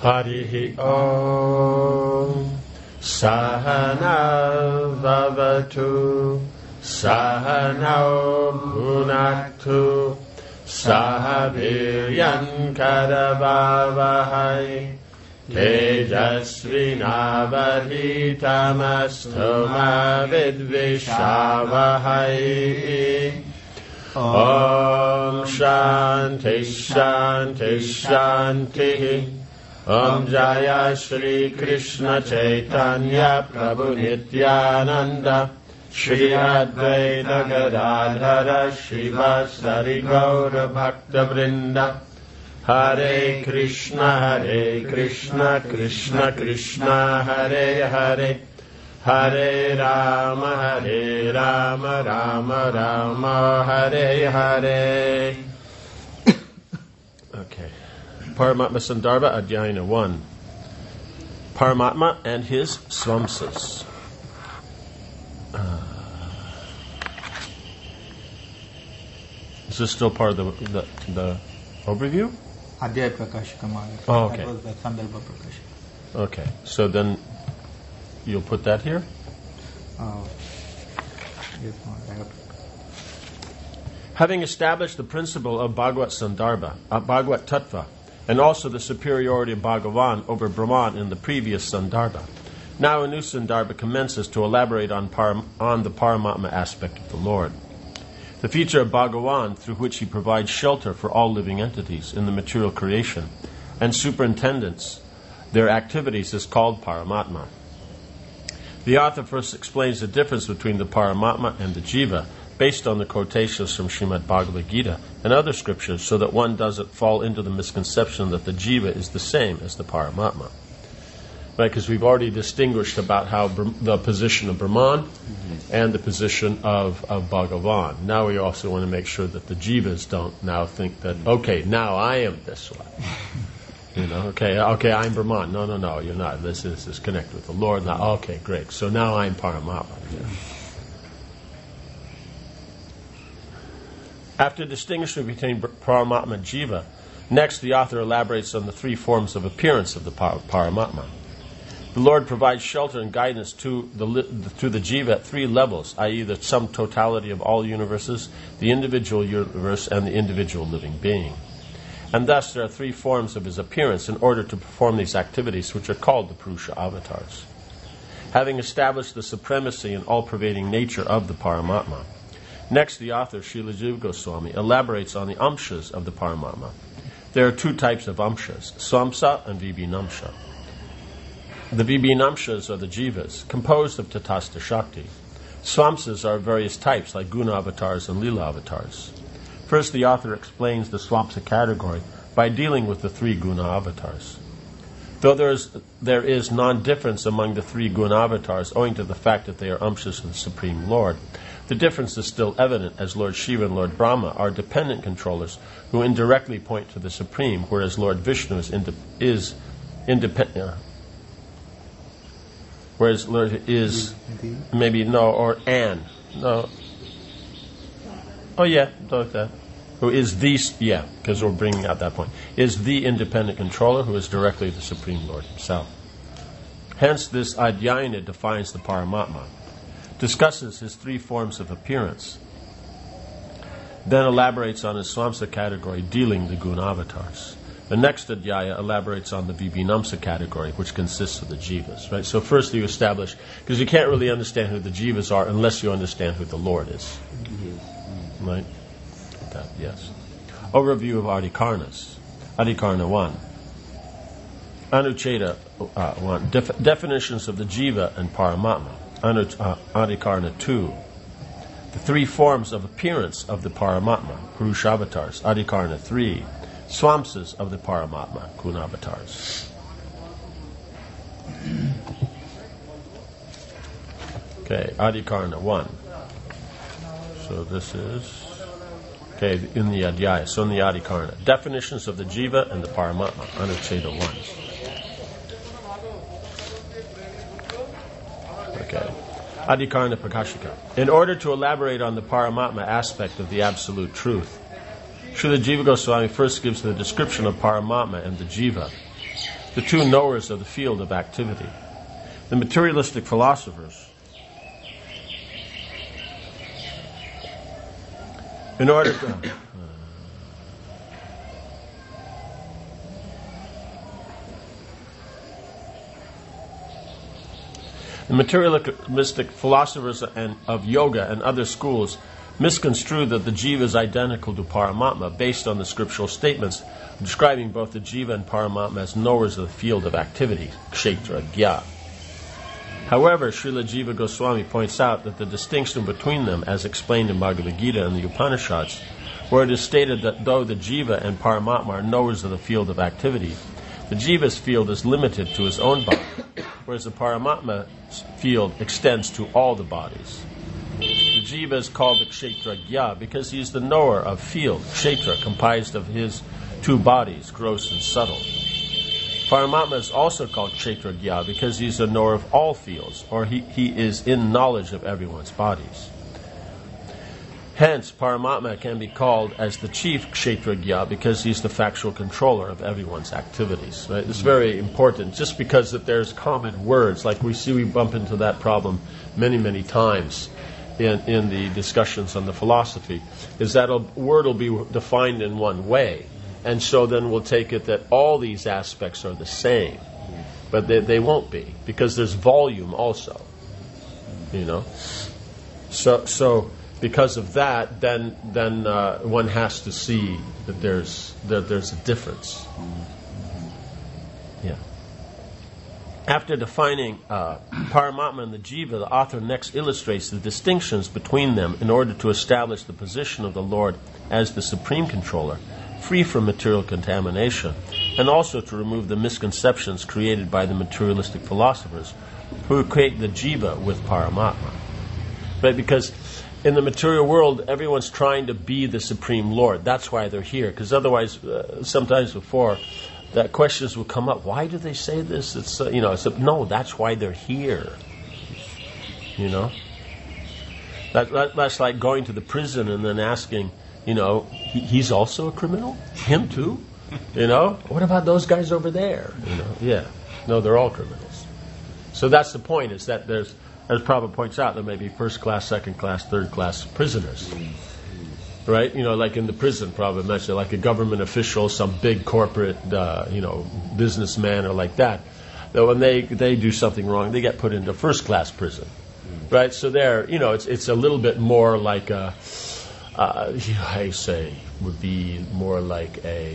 Harihi Om. Sahana Vavatu. Sahana Bhunaktu. Sahaviryan Karavavahai. Tejasvinavaditamastu ma vidvishavahai. Om Shanti Shanti Shanti. Om Jaya Shri Krishna Chaitanya Prabhu Nityananda Shri Advaita Gadadhara Shivasari Gaura Bhakta Vrinda. Hare Krishna Krishna Krishna Hare Hare Hare Rama Rama Rama Hare Hare. Okay. Paramatma Sandarbha Adhyayana 1. Paramatma and his Swamsas. Is this still part of the overview? Adhyaya Prakashika Maga. Oh, okay. That was the Sandarbha Prakashika. Okay, so then you'll put that here? Yes, I have to. Having established the principle of Bhagavad Sandarbha, Bhagavad Tattva, and also the superiority of Bhagavan over Brahman in the previous Sandarbha, now a new Sandarbha commences to elaborate on the Paramatma aspect of the Lord. The feature of Bhagavan through which he provides shelter for all living entities in the material creation and superintendents their activities is called Paramatma. The author first explains the difference between the Paramatma and the Jiva based on the quotations from Srimad Bhagavad Gita and other scriptures so that one doesn't fall into the misconception that the Jiva is the same as the Paramatma. Right, because we've already distinguished about how the position of Brahman and the position of Bhagavan. Now we also want to make sure that the Jivas don't now think that, okay, now I am this one. Okay, I'm Brahman. No, you're not. This is connected with the Lord. Now, okay, great. So now I'm Paramatma. Yeah. After distinguishing between Paramatma and Jiva, next the author elaborates on the three forms of appearance of the Paramatma. The Lord provides shelter and guidance to the Jiva at three levels, i.e. the sum totality of all universes, the individual universe, and the individual living being. And thus there are three forms of his appearance in order to perform these activities, which are called the Purusha avatars. Having established the supremacy and all-pervading nature of the Paramatma, next the author, Srila Jiva Goswami, elaborates on the amshas of the Paramatma. There are two types of amshas, Swamsa and Vibhinamsha. The Vibhinamshas are the Jivas, composed of Tatastha Shakti. Swamsas are various types, like Guna avatars and Lila avatars. First, the author explains the Swamsa category by dealing with the three Guna avatars. Though there is non-difference among the three Guna avatars owing to the fact that they are amshas of the Supreme Lord, the difference is still evident as Lord Shiva and Lord Brahma are dependent controllers who indirectly point to the Supreme, whereas Lord Vishnu is independent. Whereas Lord is maybe no or an no. Oh yeah, like that. Who is the because we're bringing out that point, is the independent controller who is directly the Supreme Lord himself. Hence, this Adhyayana defines the Paramatma, discusses his three forms of appearance, then elaborates on his Swamsa category, dealing the Gunavatars. The next Adhyaya elaborates on the Vibhinamsa category, which consists of the Jivas. Right. So first you establish, because you can't really understand who the Jivas are unless you understand who the Lord is. Right. Yes. Overview of Adhikarnas. Adhikarna 1. Anucheda 1. Definitions of the Jiva and Paramatma. Adhikarna 2. The three forms of appearance of the Paramatma, Purushavatars. Adhikarna 3. Swamsas of the Paramatma, Gunavatars. Okay, Adhikarna 1. So this is in the Adhyaya, so in the Adhikarna. Definitions of the Jiva and the Paramatma, Anucheda 1. Okay. Adhikarna Prakashika. In order to elaborate on the Paramatma aspect of the Absolute Truth, Srila Jiva Goswami first gives the description of Paramatma and the Jiva. the two knowers of the field of activity. The materialistic philosophers, in order to the materialistic philosophers of yoga and other schools misconstrue that the jiva is identical to Paramatma based on the scriptural statements describing both the jiva and Paramatma as knowers of the field of activity, kshetra, gya. However, Srila Jiva Goswami points out that the distinction between them, as explained in Bhagavad Gita and the Upanishads, where it is stated that though the jiva and Paramatma are knowers of the field of activity, the jiva's field is limited to his own body, whereas the Paramatma's field extends to all the bodies. The jiva is called the kshetra gya because he is the knower of field, kshetra, comprised of his two bodies, gross and subtle. Paramatma is also called kshetra gya because he is a knower of all fields, or he is in knowledge of everyone's bodies. Hence, Paramatma can be called as the chief kshetra gya because he's the factual controller of everyone's activities. Right? It's very important, just because that there's common words, like we bump into that problem many, many times in the discussions on the philosophy, is that a word will be defined in one way, and so then we'll take it that all these aspects are the same, but they won't be, because there's volume also, you know. So because of that, then one has to see that there's a difference. Yeah. After defining Paramatma and the Jiva, the author next illustrates the distinctions between them in order to establish the position of the Lord as the supreme controller, free from material contamination, and also to remove the misconceptions created by the materialistic philosophers who equate the Jiva with Paramatma. Right? Because in the material world, everyone's trying to be the Supreme Lord. That's why they're here. Because otherwise, sometimes before, that questions will come up. Why do they say this? It's no, that's why they're here. You know, that's like going to the prison and then asking, he's also a criminal. Him too. What about those guys over there? Yeah, no, they're all criminals. So that's the point. Is that there's, as Prabhupada points out, there may be first class, second class, third class prisoners. Right? Like in the prison, Prabhupada mentioned, like a government official, some big corporate, businessman or like that. That when they do something wrong, they get put into first class prison. Right? So there, it's a little bit more like I say, would be more like a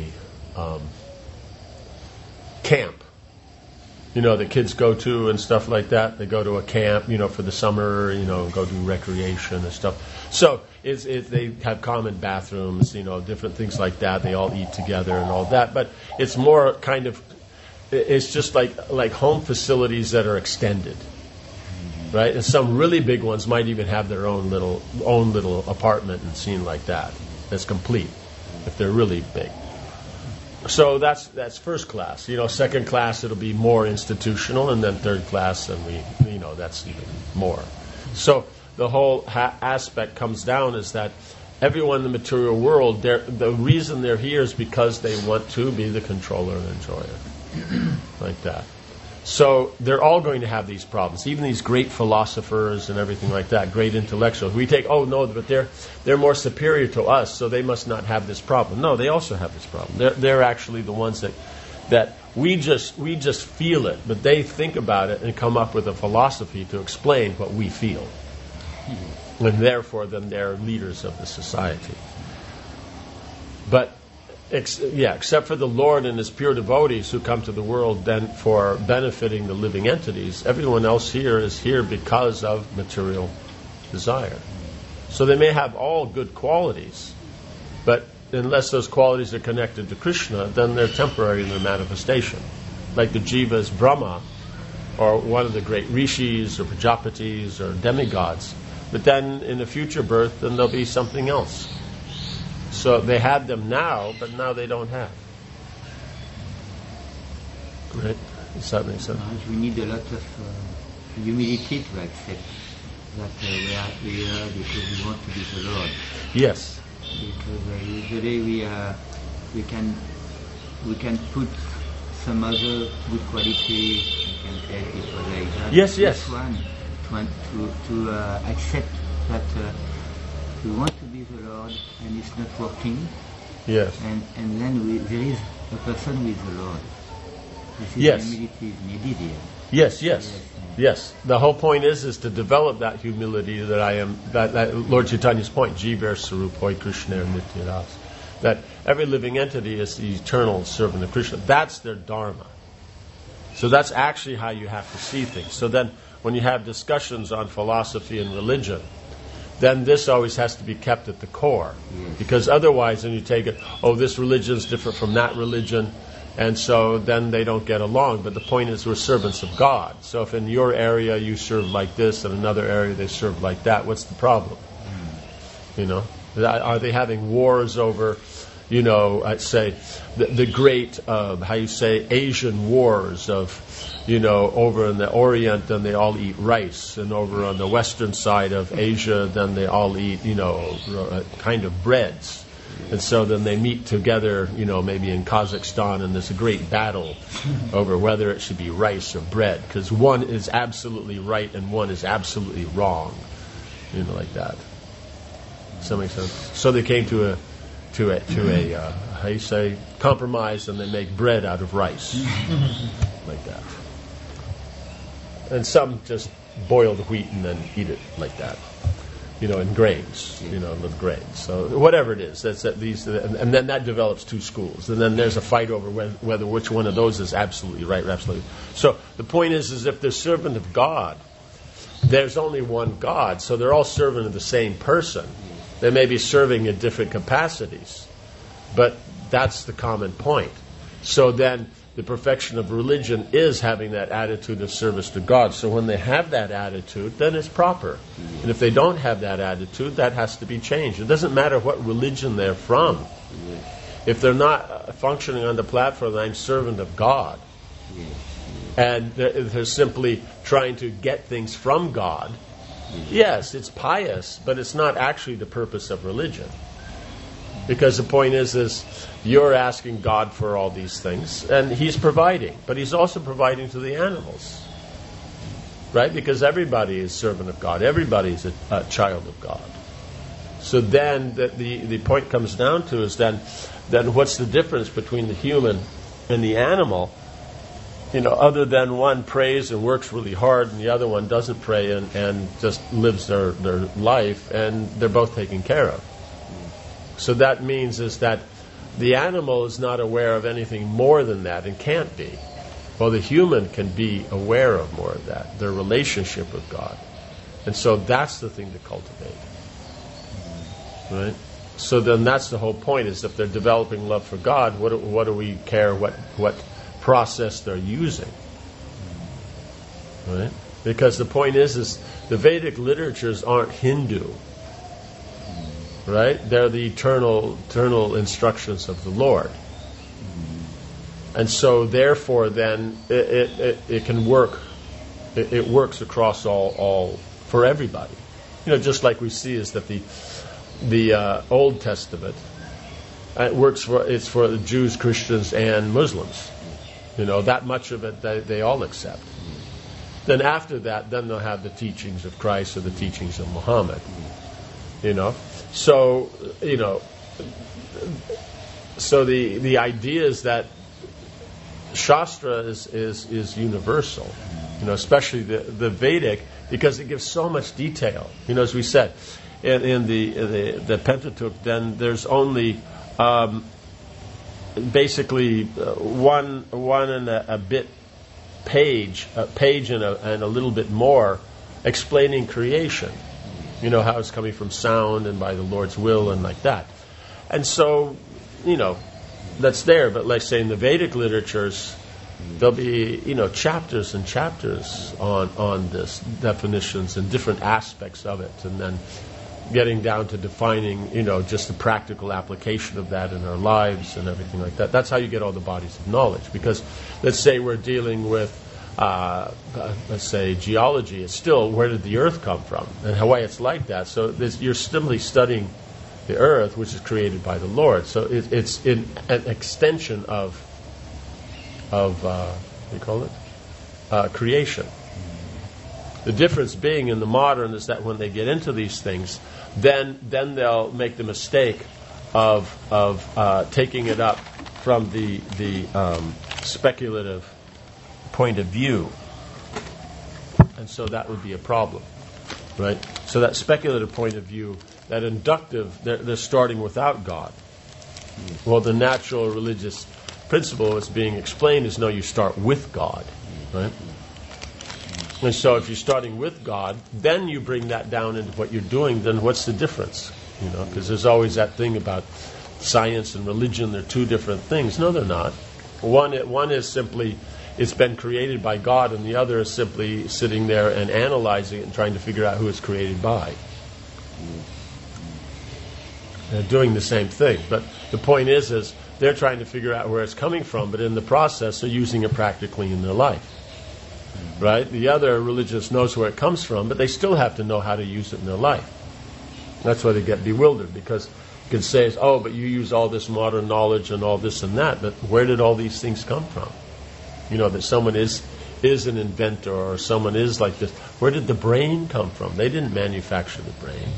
camp. The kids go to and stuff like that. They go to a camp, for the summer, go do recreation and stuff. So they have common bathrooms, different things like that. They all eat together and all that. But it's more kind of, it's just like home facilities that are extended, right? And some really big ones might even have their own little apartment and scene like that. That's complete, if they're really big. So that's first class. Second class it'll be more institutional, and then third class, and that's even more. So the whole aspect comes down is that everyone in the material world, the reason they're here is because they want to be the controller and enjoyer, like that. So they're all going to have these problems. Even these great philosophers and everything like that, great intellectuals. We take, but they're more superior to us, so they must not have this problem. No, they also have this problem. They're actually the ones that we just feel it, but they think about it and come up with a philosophy to explain what we feel. And therefore, then they're leaders of the society. But except for the Lord and His pure devotees who come to the world then for benefiting the living entities, everyone else here is here because of material desire. So they may have all good qualities, but unless those qualities are connected to Krishna, then they're temporary in their manifestation. Like the jiva is Brahma, or one of the great rishis, or Prajapatis, or demigods. But then in a future birth, then there'll be something else. So they had them now, but now they don't have. Right? Does that make sense? We need a lot of humility to accept that we are here because we want to be the Lord. Yes. Because usually we can put some other good quality you can take it for the exam. Yes, yes. This one, to accept that we want to be the Lord and it's not working, Yes. and then there is a person with the Lord. This is Yes. humility is needed here. Yes. The whole point is to develop that humility that I am, that Lord Chaitanya's point, Jivar Sarupoi Krishna Nityadas, that every living entity is the eternal servant of Krishna. That's their dharma. So that's actually how you have to see things. So then when you have discussions on philosophy and religion, then this always has to be kept at the core. Because otherwise, then you take it, this religion is different from that religion, and so then they don't get along. But the point is, we're servants of God. So if in your area you serve like this, in another area they serve like that, what's the problem? Are they having wars over, I'd say, the great, Asian wars of, over in the Orient, then they all eat rice, and over on the western side of Asia, then they all eat, kind of breads. And so then they meet together, maybe in Kazakhstan, and there's a great battle over whether it should be rice or bread, because one is absolutely right and one is absolutely wrong, like that. Does that make sense? So they came to a compromise, and they make bread out of rice, like that. And some just boil the wheat and then eat it like that, in grains, little grains. So whatever it is, and then that develops two schools, and then there's a fight over whether which one of those is absolutely right or absolutely. So the point is if they're servant of God, there's only one God, so they're all servant of the same person. They may be serving in different capacities, but that's the common point. So then the perfection of religion is having that attitude of service to God. So when they have that attitude, then it's proper. And if they don't have that attitude, that has to be changed. It doesn't matter what religion they're from. If they're not functioning on the platform, I'm servant of God, and they're simply trying to get things from God, yes, it's pious, but it's not actually the purpose of religion. Because the point is you're asking God for all these things, and He's providing, but He's also providing to the animals, right? Because everybody is servant of God, everybody is a child of God. So then the point comes down to is then what's the difference between the human and the animal? Other than one prays and works really hard, and the other one doesn't pray and just lives their life, and they're both taken care of. So that means is that the animal is not aware of anything more than that and can't be. Well, the human can be aware of more of that, their relationship with God. And so that's the thing to cultivate. Right? So then that's the whole point, is if they're developing love for God, what do we care what process they're using? Right? Because the point is the Vedic literatures aren't Hindu. Right? They're the eternal instructions of the Lord. And so therefore then it can work. It works across all for everybody. Just like we see is that the Old Testament it's for the Jews, Christians, and Muslims. That much of it they all accept. Then after that, then they'll have the teachings of Christ or the teachings of Muhammad. So the idea is that Shastra is universal, especially the Vedic, because it gives so much detail. As we said, in the Pentateuch, then there's only basically one and a bit page and a little bit more explaining creation. How it's coming from sound and by the Lord's will and like that. And so, that's there. But like say in the Vedic literatures, there'll be, chapters and chapters on this, definitions and different aspects of it. And then getting down to defining, just the practical application of that in our lives and everything like that. That's how you get all the bodies of knowledge. Because let's say we're dealing with let's say geology, it's still where did the earth come from and why it's like that. So you're simply studying the earth, which is created by the Lord. So it's in an extension of what do you call it? Creation. The difference being in the modern is that when they get into these things, then they'll make the mistake of taking it up from the speculative point of view, and so that would be a problem, right? So that speculative point of view, that inductive, they're starting without God. Well, the natural religious principle that's being explained is no, you start with God, right? And so if you're starting with God, then you bring that down into what you're doing, then what's the difference? You know, because there's always that thing about science and religion, they're two different things. No, they're not. One is simply, it's been created by God, and the other is simply sitting there and analyzing it and trying to figure out who it's created by. They're doing the same thing. But the point is they're trying to figure out where it's coming from, but in the process they're using it practically in their life. Right? The other religious knows where it comes from, but they still have to know how to use it in their life. That's why they get bewildered, because you can say, oh, but you use all this modern knowledge and all this and that, but where did all these things come from? You know, that someone is an inventor or someone is like this. Where did the brain come from? They didn't manufacture the brain.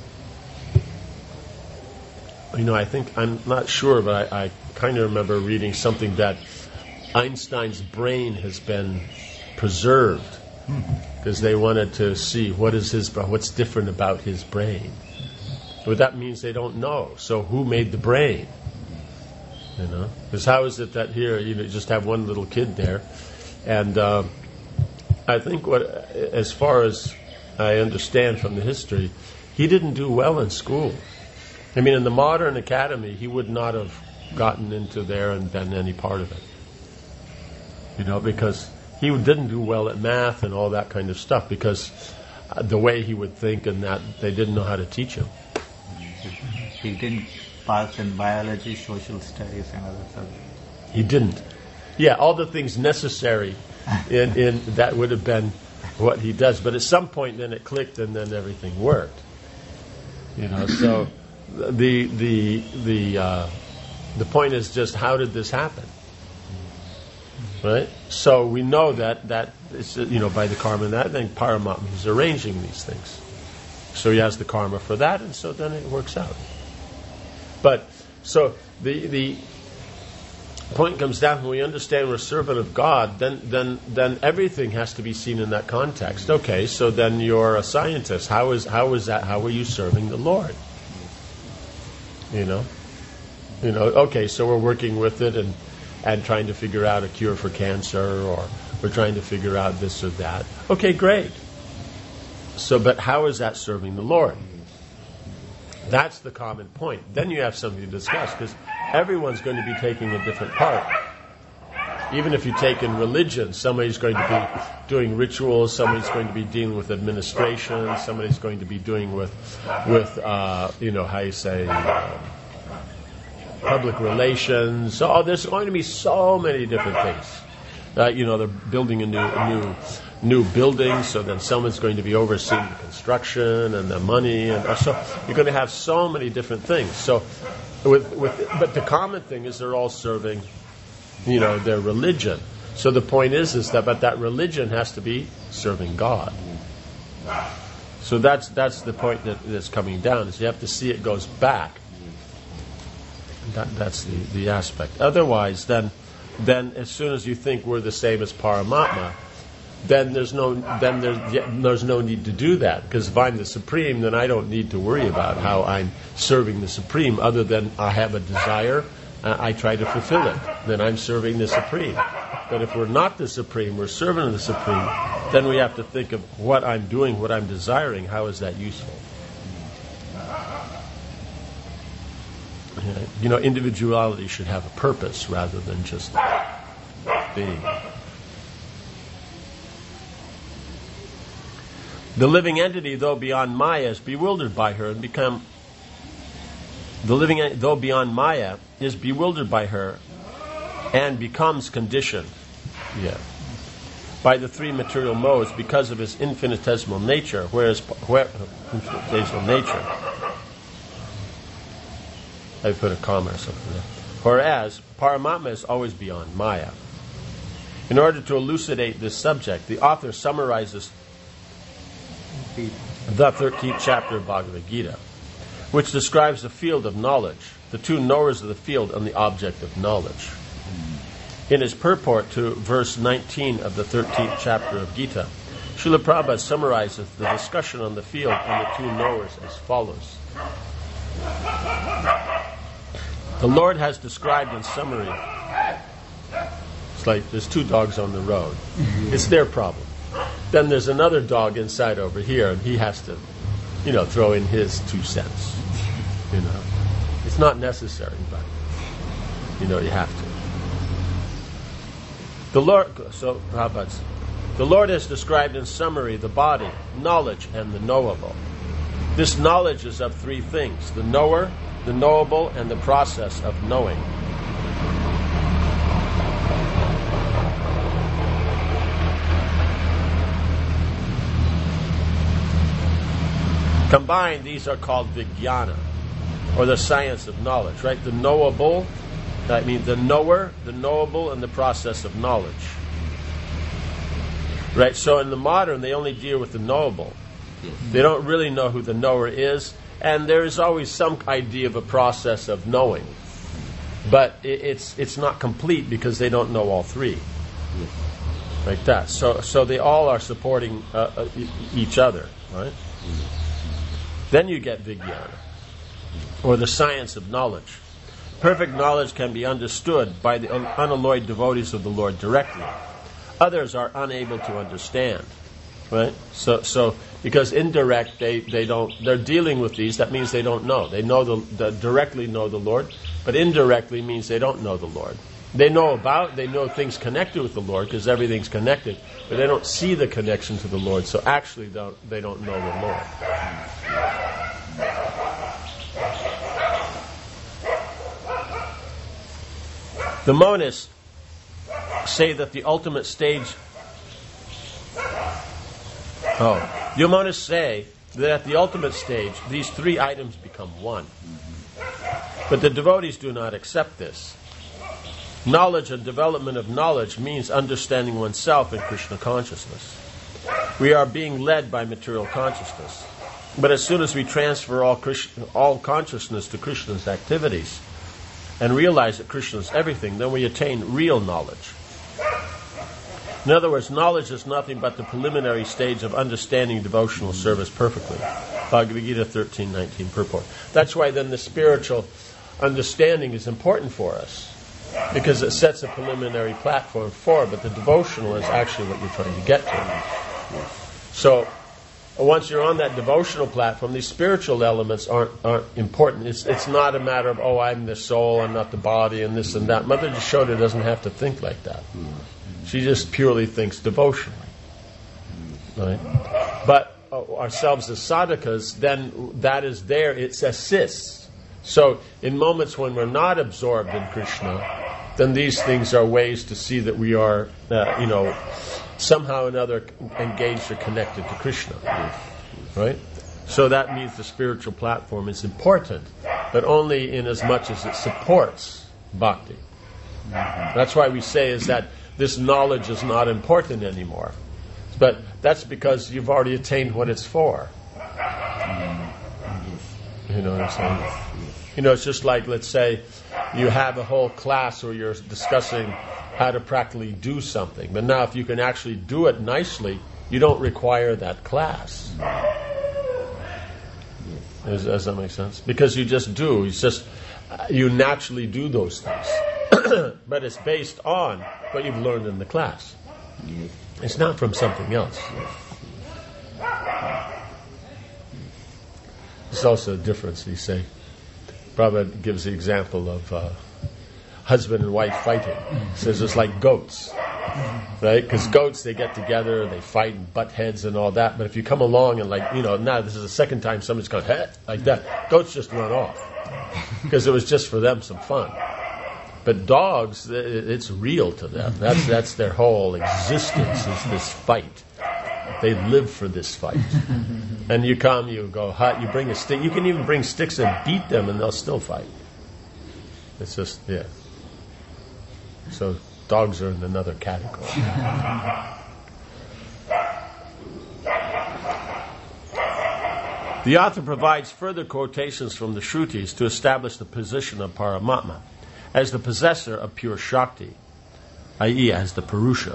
You know, I think, I'm not sure, but I kind of remember reading something that Einstein's brain has been preserved because they wanted to see what's different about his brain. But that means they don't know. So who made the brain? You know, because how is it that here you just have one little kid there, and I think as far as I understand from the history, he didn't do well in school. I mean, in the modern academy, he would not have gotten into there and been any part of it. You know, because he didn't do well at math and all that kind of stuff, because the way he would think and that they didn't know how to teach him. He didn't pass in biology, social studies, and other subjects. He didn't. Yeah, all the things necessary in that would have been what he does. But at some point, then it clicked, and then everything worked. You know, so the point is just, how did this happen? Right? So we know that it's, you know, by the karma and that, then Paramatma is arranging these things. So he has the karma for that, and so then it works out. But so the point comes down, when we understand we're a servant of God, then everything has to be seen in that context. Okay, so then you're a scientist. How is that? How are you serving the Lord? You know. Okay, so we're working with it and trying to figure out a cure for cancer, or we're trying to figure out this or that. Okay, great. So, but how is that serving the Lord? That's the common point. Then you have something to discuss, because everyone's going to be taking a different part. Even if you take in religion, somebody's going to be doing rituals, somebody's going to be dealing with administration, somebody's going to be doing with public relations. So there's going to be so many different things. They're building a new building, so then someone's going to be overseeing the construction and the money, and so you're going to have so many different things. So, but the common thing is they're all serving, their religion. So the point is that religion has to be serving God. So that's the point that's coming down, is you have to see it goes back. That's the aspect. Otherwise, then as soon as you think we're the same as Paramatma, then there's no need to do that, because if I'm the Supreme, then I don't need to worry about how I'm serving the Supreme, other than I have a desire, I try to fulfill it. Then I'm serving the Supreme. But if we're not the Supreme, we're serving the Supreme, then we have to think of what I'm doing, what I'm desiring, how is that useful? Individuality should have a purpose rather than just being. The living entity, though beyond Maya, is bewildered by her and become. Though beyond Maya, is bewildered by her and becomes conditioned. Yeah. By the three material modes because of his infinitesimal nature, infinitesimal nature. I put a comma or something there. Whereas Paramatma is always beyond Maya. In order to elucidate this subject, the author summarizes the 13th chapter of Bhagavad Gita, which describes the field of knowledge, the two knowers of the field and the object of knowledge. In his purport to verse 19 of the 13th chapter of Gita, Srila Prabhupada summarizes the discussion on the field and the two knowers as follows. The Lord has described in summary, it's like there's two dogs on the road. It's their problem. Then there's another dog inside over here, and he has to, throw in his 2 cents. It's not necessary, but, you have to. The Lord has described in summary the body, knowledge, and the knowable. This knowledge is of 3 things: the knower, the knowable, and the process of knowing. Combined, these are called vijnana, or the science of knowledge, right? The knowable, that means the knower, the knowable, and the process of knowledge. Right? So in the modern, they only deal with the knowable. They don't really know who the knower is, and there is always some idea of a process of knowing. But it's not complete because they don't know all 3. Like that. So they all are supporting each other, right? Then you get vijnana, or the science of knowledge. Perfect knowledge can be understood by the unalloyed devotees of the Lord directly. Others are unable to understand, right? So because indirect, they're dealing with these. That means they don't know. They directly know the Lord, but indirectly means they don't know the Lord. They know things connected with the Lord because everything's connected, but they don't see the connection to the Lord. So actually, they don't know the Lord. The monists say that the ultimate stage. The monists say that at the ultimate stage, these 3 items become one. But the devotees do not accept this. Knowledge and development of knowledge means understanding oneself in Krishna consciousness. We are being led by material consciousness. But as soon as we transfer all consciousness to Krishna's activities and realize that Krishna is everything, then we attain real knowledge. In other words, knowledge is nothing but the preliminary stage of understanding devotional service perfectly. Bhagavad Gita 13:19 purport. That's why then the spiritual understanding is important for us, because it sets a preliminary platform but the devotional is actually what you're trying to get to. So once you're on that devotional platform, these spiritual elements aren't important. It's not a matter of, I'm the soul, I'm not the body, and this and that. Mother Yashoda doesn't have to think like that. She just purely thinks devotionally. Right? But ourselves as sadhakas, then that is there, it assists. So in moments when we're not absorbed in Krishna, then these things are ways to see that we are, somehow or another engaged or connected to Krishna. Right? So that means the spiritual platform is important, but only in as much as it supports bhakti. That's why we say is that this knowledge is not important anymore. But that's because you've already attained what it's for. You know what I'm saying? It's just like, let's say, you have a whole class where you're discussing how to practically do something. But now if you can actually do it nicely, you don't require that class. Does that make sense? Because you just do. You naturally do those things. But it's based on what you've learned in the class. It's not from something else. There's also a difference, you say. Prabhupada gives the example of husband and wife fighting. He says it's like goats. Right? Because goats, they get together, they fight and butt heads and all that. But if you come along and now this is the second time somebody's gone, like that, goats just run off. Because it was just for them some fun. But dogs, it's real to them. That's their whole existence, is this fight. They live for this fight. And you come, you go, you bring a stick. You can even bring sticks and beat them and they'll still fight. It's just, yeah. So Dogs are in another category. The author provides further quotations from the Shrutis to establish the position of Paramatma as the possessor of pure Shakti, i.e. as the Purusha.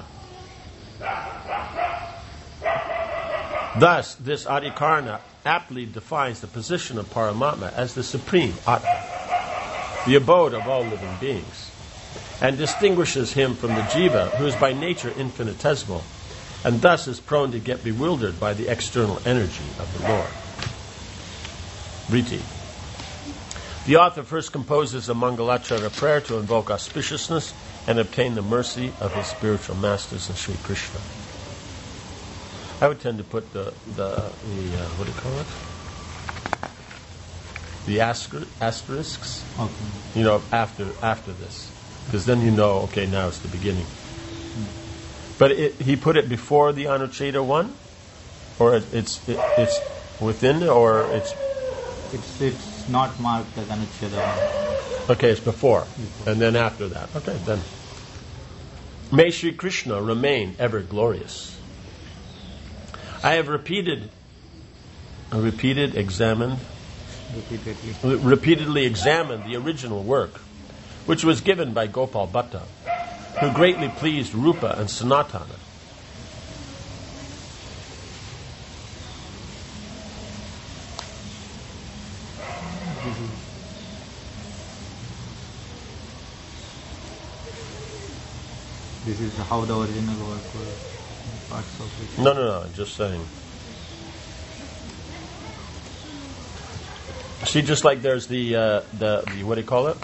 Thus, this Adhikarana aptly defines the position of Paramatma as the supreme Atma, the abode of all living beings, and distinguishes him from the Jiva, who is by nature infinitesimal, and thus is prone to get bewildered by the external energy of the Lord. Vritti. The author first composes a Mangalacharya prayer to invoke auspiciousness and obtain the mercy of his spiritual masters and Sri Krishna. I would tend to put the what do you call it? The asterisks, Okay. After this, because then okay, now it's the beginning. But he put it before the Anucheta one, or it's within, or it's not marked as Anucheda. Okay, it's before, and then after that. Okay, then. May Sri Krishna remain ever glorious. I have repeatedly examined the original work, which was given by Gopal Bhatta, who greatly pleased Rupa and Sanatana. This is how the original work was. Parts of it. No, just saying. See, just like there's the what do you call it?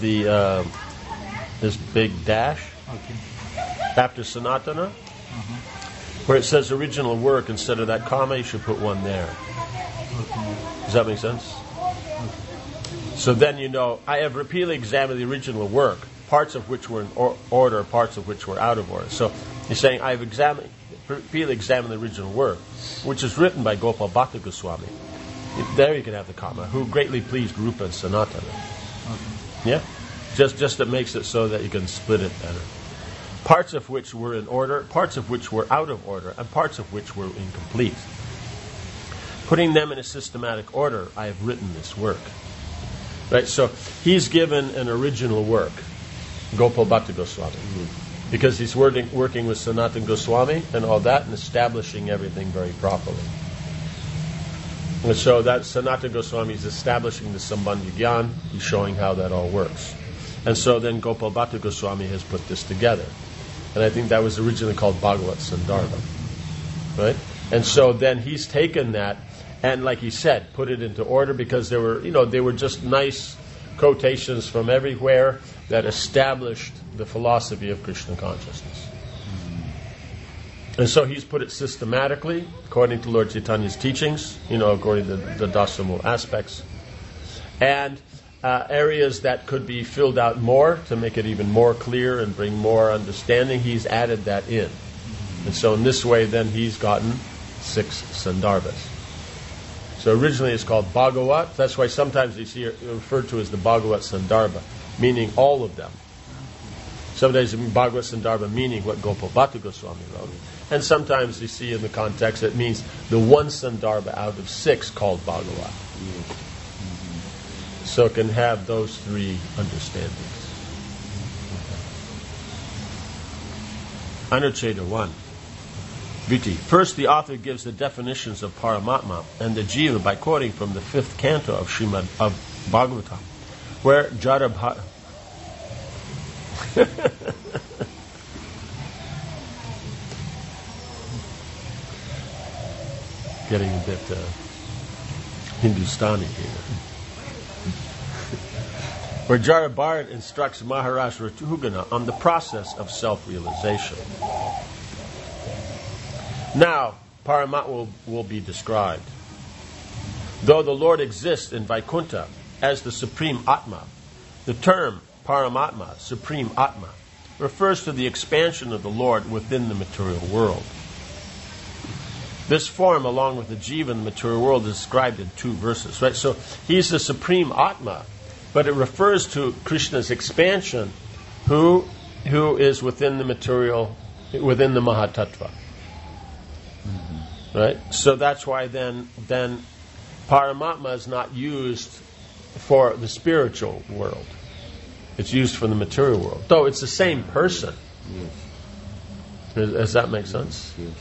This big dash after Sanatana, where it says original work, instead of that comma, you should put one there. Does that make sense? So then I have repeatedly examined the original work, parts of which were in order, parts of which were out of order. So he's saying, I have repeatedly examined the original work, which is written by Gopal Bhatta Goswami. There you can have the comma, who greatly pleased Rupa and Sanatana. Yeah? Just that makes it so that you can split it better. Parts of which were in order, parts of which were out of order, and parts of which were incomplete. Putting them in a systematic order, I have written this work. Right? So he's given an original work, Gopal Bhatta Goswami, because he's working with Sanatana Goswami and all that, and establishing everything very properly. And so that Sanatana Goswami is establishing the Sambandha Gyan, he's showing how that all works. And so then Gopal Bhatta Goswami has put this together. And I think that was originally called Bhagavat Sandarbha. Right? And so then he's taken that and, like he said, put it into order, because they were just nice quotations from everywhere that established the philosophy of Krishna consciousness. And so he's put it systematically, according to Lord Chaitanya's teachings, according to the Dasamul aspects. And areas that could be filled out more to make it even more clear and bring more understanding, he's added that in. And so in this way, then, he's gotten 6 Sandarbhas. So originally it's called Bhagavat. That's why sometimes you see it referred to as the Bhagavat Sandarbha, meaning all of them. Sometimes Bhagavat Sandarbha meaning what Gopal Bhatta Goswami wrote. And sometimes you see in the context it means the one Sandarbha out of 6 called Bhagavat. So it can have those 3 understandings. Anucheta 1. Vritti. First, the author gives the definitions of Paramatma and the Jiva by quoting from the 5th canto of Srimad of Bhagavatam, where Jada getting a bit Hindustani here. Where Jara Bharat instructs Maharaj Ritugana on the process of self-realization. Now, Paramatma will be described. Though the Lord exists in Vaikuntha as the Supreme Atma, the term Paramatma, Supreme Atma, refers to the expansion of the Lord within the material world. This form, along with the Jiva in the material world, is described in 2 verses. Right? So he's the Supreme Atma, but it refers to Krishna's expansion, who who is within the material, within the Mahatattva. Right? So that's why then Paramatma is not used for the spiritual world. It's used for the material world. Though it's the same person. Yes. Does that make sense? Yes.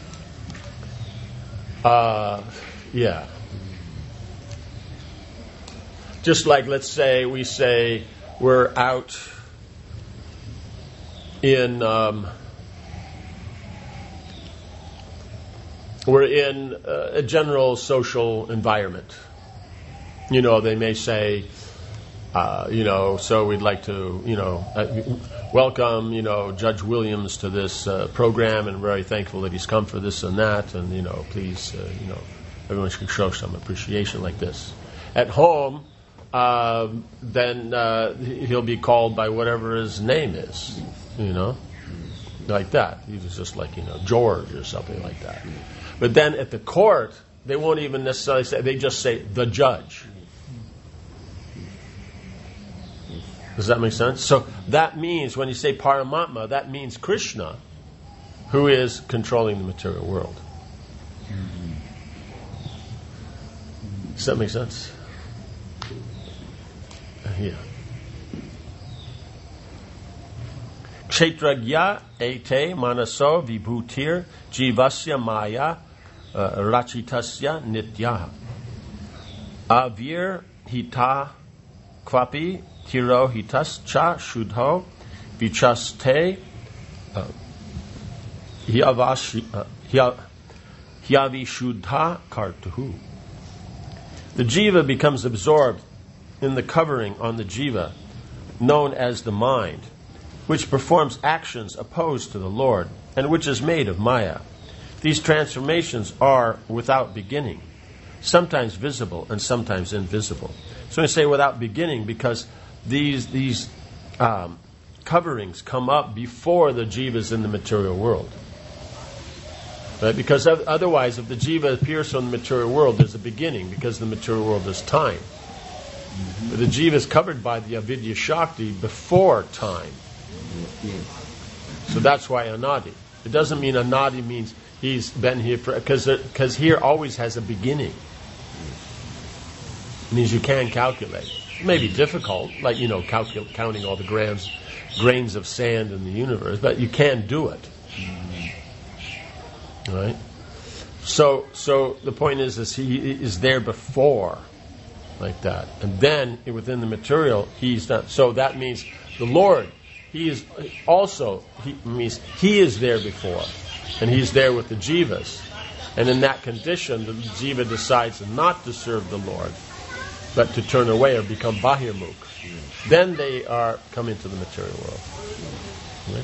Yeah. Just like, let's say, we say we're out in a general social environment. They may say, so we'd like to, welcome, Judge Williams to this program, and we're very thankful that he's come for this and that, and, please, everyone should show some appreciation like this. At home, then he'll be called by whatever his name is, like that. He was just like, George or something like that. But then at the court, they won't even necessarily say, they just say, the judge. Does that make sense? So that means, when you say Paramatma, that means Krishna, who is controlling the material world. Does that make sense? Yeah. Kshetragya ete manaso vibhutir jivasya maya rachitasya nityaha. Avir hita kvapi tiro hitas cha shudho vichaste hyavishuddha kartuhu. The jiva becomes absorbed in the covering on the jiva, known as the mind, which performs actions opposed to the Lord, and which is made of Maya. These transformations are without beginning, sometimes visible and sometimes invisible. So I say without beginning because these coverings come up before the jiva is in the material world. Right? Because otherwise, if the jiva appears from the material world, there's a beginning, because the material world is time. But the jiva is covered by the avidya shakti before time. So that's why anadi. It doesn't mean anadi means he's been here because here always has a beginning. It means you can calculate. It may be difficult, like counting all the grains of sand in the universe, but you can do it. Right? So the point is he is there before, like that, and then within the material he's not. So that means the Lord, he is also means he is there before, and he's there with the jivas, and in that condition the jiva decides not to serve the Lord, but to turn away or become bahirmukh. Then they come into the material world. Right?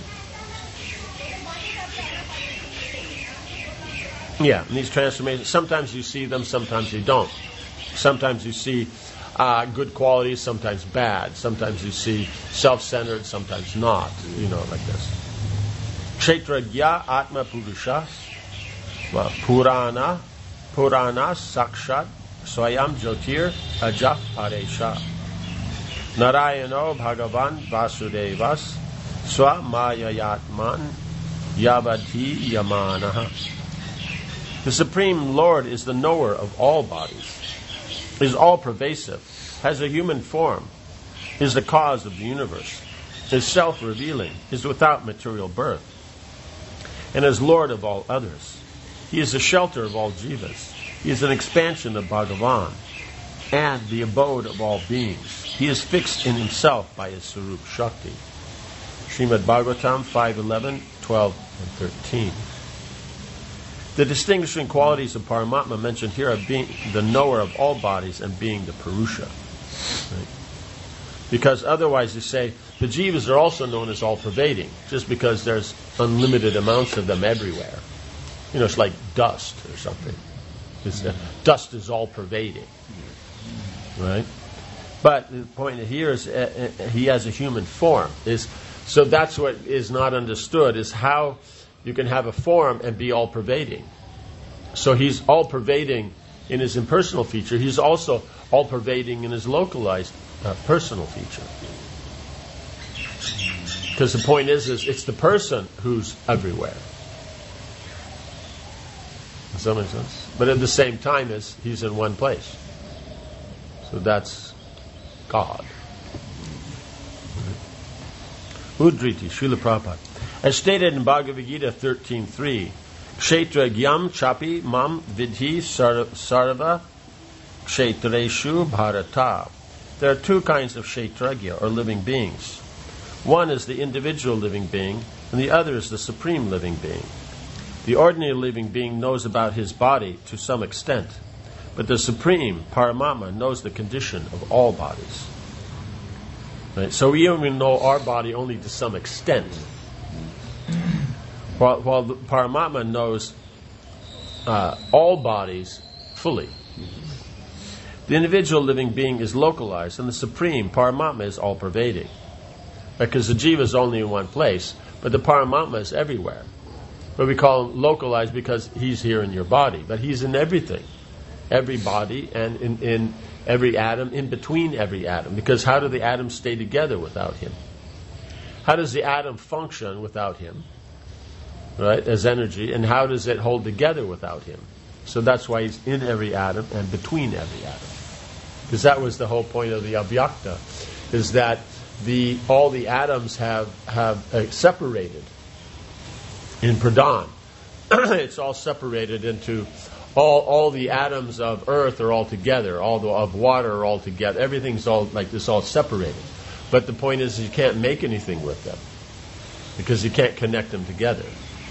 Yeah, and these transformations, sometimes you see them, sometimes you don't. Sometimes you see good qualities, sometimes bad. Sometimes you see self-centered, sometimes not. Like this. Kshetragya atma purusha purana sakshat swayam jyotir ajaf paresha narayano bhagavan vasudevas swa mayayatman yavadhi yamanaha. The Supreme Lord is the knower of all bodies, is all-pervasive, has a human form, is the cause of the universe, is self-revealing, is without material birth, and is Lord of all others. He is the shelter of all jivas. He is an expansion of Bhagavan and the abode of all beings. He is fixed in himself by his Sarup Shakti. Srimad Bhagavatam 5:11, 12, and 13. The distinguishing qualities of Paramatma mentioned here are being the knower of all bodies and being the Purusha. Right? Because otherwise you say the jivas are also known as all-pervading, just because there's unlimited amounts of them everywhere. It's like dust or something. Dust is all-pervading. Right? But the point here is he has a human form. So that's what is not understood, is how you can have a form and be all-pervading. So he's all-pervading in his impersonal feature. He's also all-pervading in his localized personal feature. Because the point is it's the person who's everywhere. Does that make sense? But at the same time, he's in one place. So that's God. Udriti, Srila Prabhupada. As stated in Bhagavad Gita 13.3, Kshetra Gyam Chapi Mam Vidhi Sarva Kshetreshu Bharata. There are two kinds of Kshetragya, or living beings. One is the individual living being, and the other is the supreme living being. The ordinary living being knows about his body to some extent, but the supreme, Paramatma, knows the condition of all bodies. Right? So we only know our body only to some extent, while the Paramatma knows all bodies fully. The individual living being is localized, and the supreme, Paramatma, is all-pervading. Because the jiva is only in one place, but the Paramatma is everywhere. But we call him localized because he's here in your body, but he's in everything. Every body and in every atom, in between every atom. Because how do the atoms stay together without him? How does the atom function without him? Right, as energy, and how does it hold together without him? So that's why he's in every atom and between every atom. Because that was the whole point of the Avyakta, is that all the atoms have separated in Pradhan. It's all separated into all the atoms of earth are all together, of water are all together. Everything's all like this, all separated. But the point is you can't make anything with them because you can't connect them together.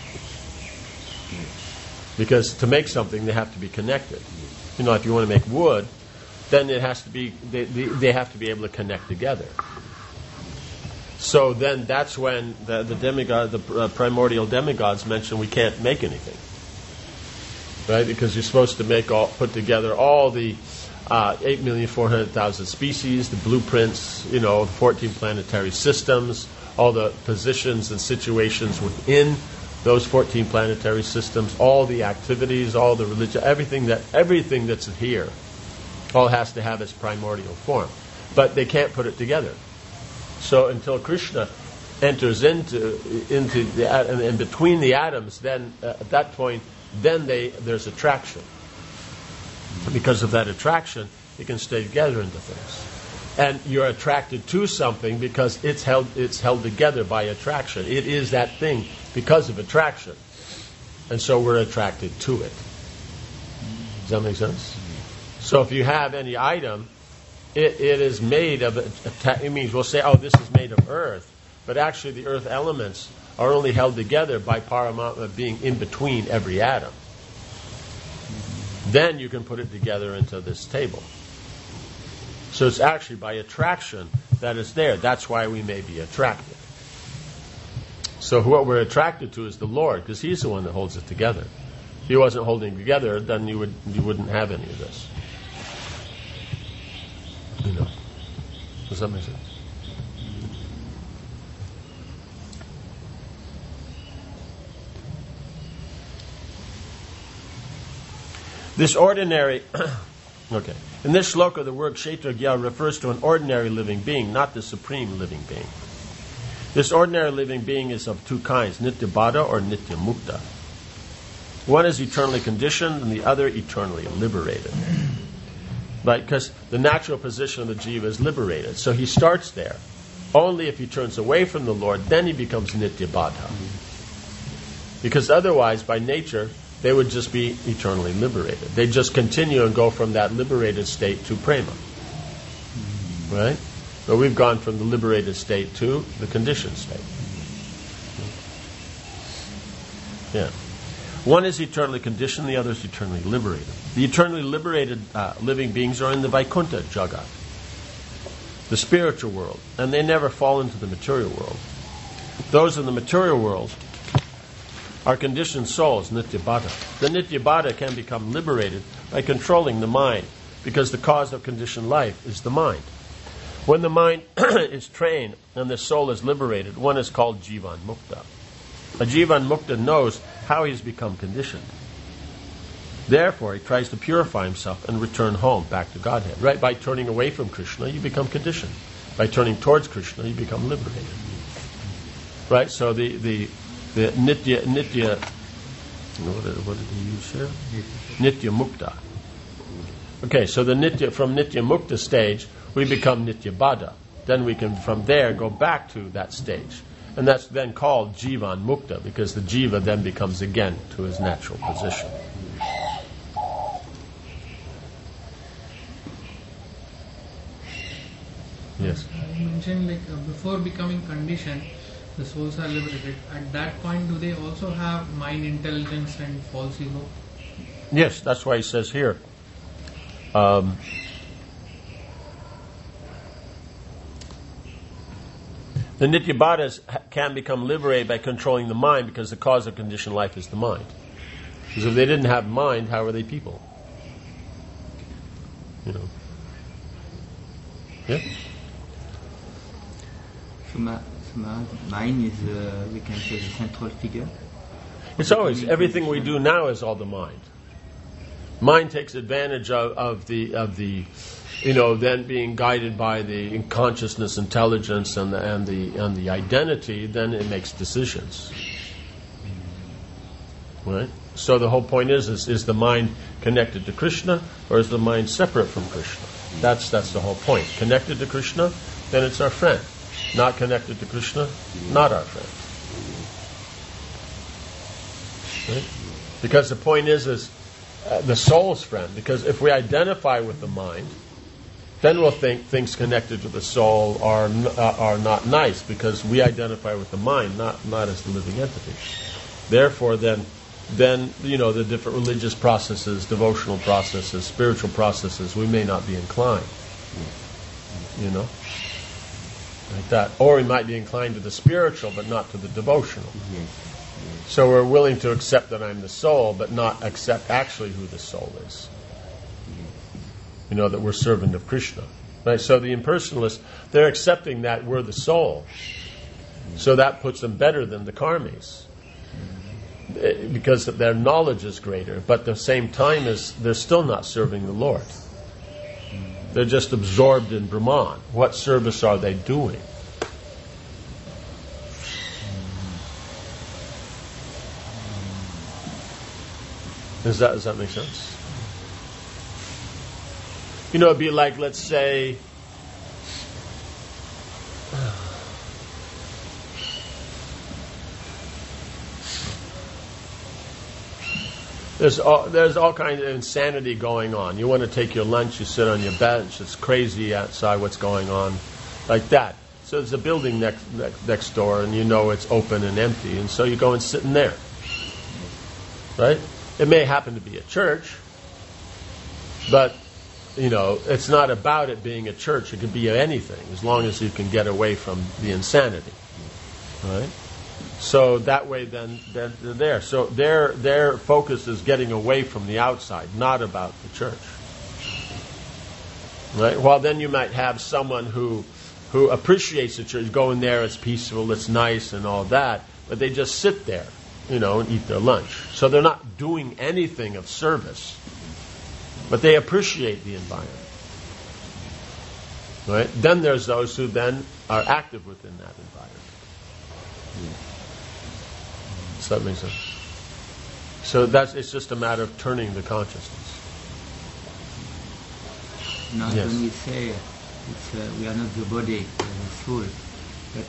Because to make something, they have to be connected. You know, if you want to make wood, then it has to be they have to be able to connect together. So then that's when the demigod, the primordial demigods mention we can't make anything, right? Because you're supposed to put together all the 8,400,000 species, the blueprints, the 14 planetary systems, all the positions and situations within those 14 planetary systems, all the activities, all the religion, everything that's here, all has to have its primordial form. But they can't put it together. So until Krishna enters into the and between the atoms, then at that point, then there's attraction. Because of that attraction, you can stay together into things. And you're attracted to something because it's held together by attraction. It is that thing because of attraction. And so we're attracted to it. Does that make sense? So if you have any item, it is made of, it means we'll say, oh, this is made of earth. But actually the earth elements are only held together by Paramatma being in between every atom. Then you can put it together into this table. So it's actually by attraction that it's there. That's why we may be attracted. So what we're attracted to is the Lord, because He's the one that holds it together. If He wasn't holding it together, then you wouldn't have any of this. Does that make sense? This ordinary, okay. In this shloka, the word Kshetragya refers to an ordinary living being, not the supreme living being. This ordinary living being is of two kinds, Nityabada or Nityamukta. One is eternally conditioned and the other eternally liberated. Right? Because the natural position of the jiva is liberated. So he starts there. Only if he turns away from the Lord, then he becomes Nityabada. Because otherwise, by nature, they would just be eternally liberated. They just continue and go from that liberated state to prema. Right? But we've gone from the liberated state to the conditioned state. Yeah. One is eternally conditioned, the other is eternally liberated. The eternally liberated living beings are in the Vaikuntha Jagat, the spiritual world, and they never fall into the material world. Those in the material world are conditioned souls, Nityabada. The Nityabada can become liberated by controlling the mind, because the cause of conditioned life is the mind. When the mind is trained and the soul is liberated, one is called Jivan Mukta. A Jivan Mukta knows how he has become conditioned. Therefore, he tries to purify himself and return home, back to Godhead. Right? By turning away from Krishna, you become conditioned. By turning towards Krishna, you become liberated. Right? So the nitya, what did he use here? Nitya mukta. Okay, so from nitya mukta stage, we become nitya baddha. Then we can, from there, go back to that stage. And that's then called jivan mukta, because the jiva then becomes again to his natural position. Yes. You mentioned before becoming conditioned, the souls are liberated. At that point, do they also have mind, intelligence, and false ego? Yes, that's why he says here. The Nityabhadas can become liberated by controlling the mind, because the cause of conditioned life is the mind. Because if they didn't have mind, how are they people? You know. Yeah? So mind is, we can say, the central figure. It's always, everything we do now is all the mind. Mind takes advantage of the then being guided by the consciousness, intelligence, and the identity. Then it makes decisions. Right. So the whole point is the mind connected to Krishna, or is the mind separate from Krishna? That's the whole point. Connected to Krishna, then it's our friend. Not connected to Krishna, not our friend. Right? Because the point is the soul's friend. Because if we identify with the mind, then we'll think things connected to the soul are not nice, because we identify with the mind, not as the living entity. Therefore, then the different religious processes, devotional processes, spiritual processes, we may not be inclined. Like that. Or we might be inclined to the spiritual, but not to the devotional. So we're willing to accept that I'm the soul, but not accept actually who the soul is. That we're servant of Krishna. Right? So the impersonalists, they're accepting that we're the soul. So that puts them better than the karmis. Because their knowledge is greater, but at the same time they're still not serving the Lord. They're just absorbed in Brahman. What service are they doing? Does that make sense? It'd be like, let's say, there's all kinds of insanity going on. You want to take your lunch, you sit on your bench, it's crazy outside what's going on, like that. So there's a building next door, and it's open and empty, and so you go and sit in there. Right? It may happen to be a church, but it's not about it being a church. It could be anything, as long as you can get away from the insanity. Right? So that way, then they're there. So their focus is getting away from the outside, not about the church. Right? Well, then you might have someone who appreciates the church, go in there, it's peaceful, it's nice, and all that, but they just sit there, and eat their lunch. So they're not doing anything of service, but they appreciate the environment. Right? Then there's those who then are active within that environment. Does that make sense? So it's just a matter of turning the consciousness. Now, yes. When we say we are not the body, the soul, but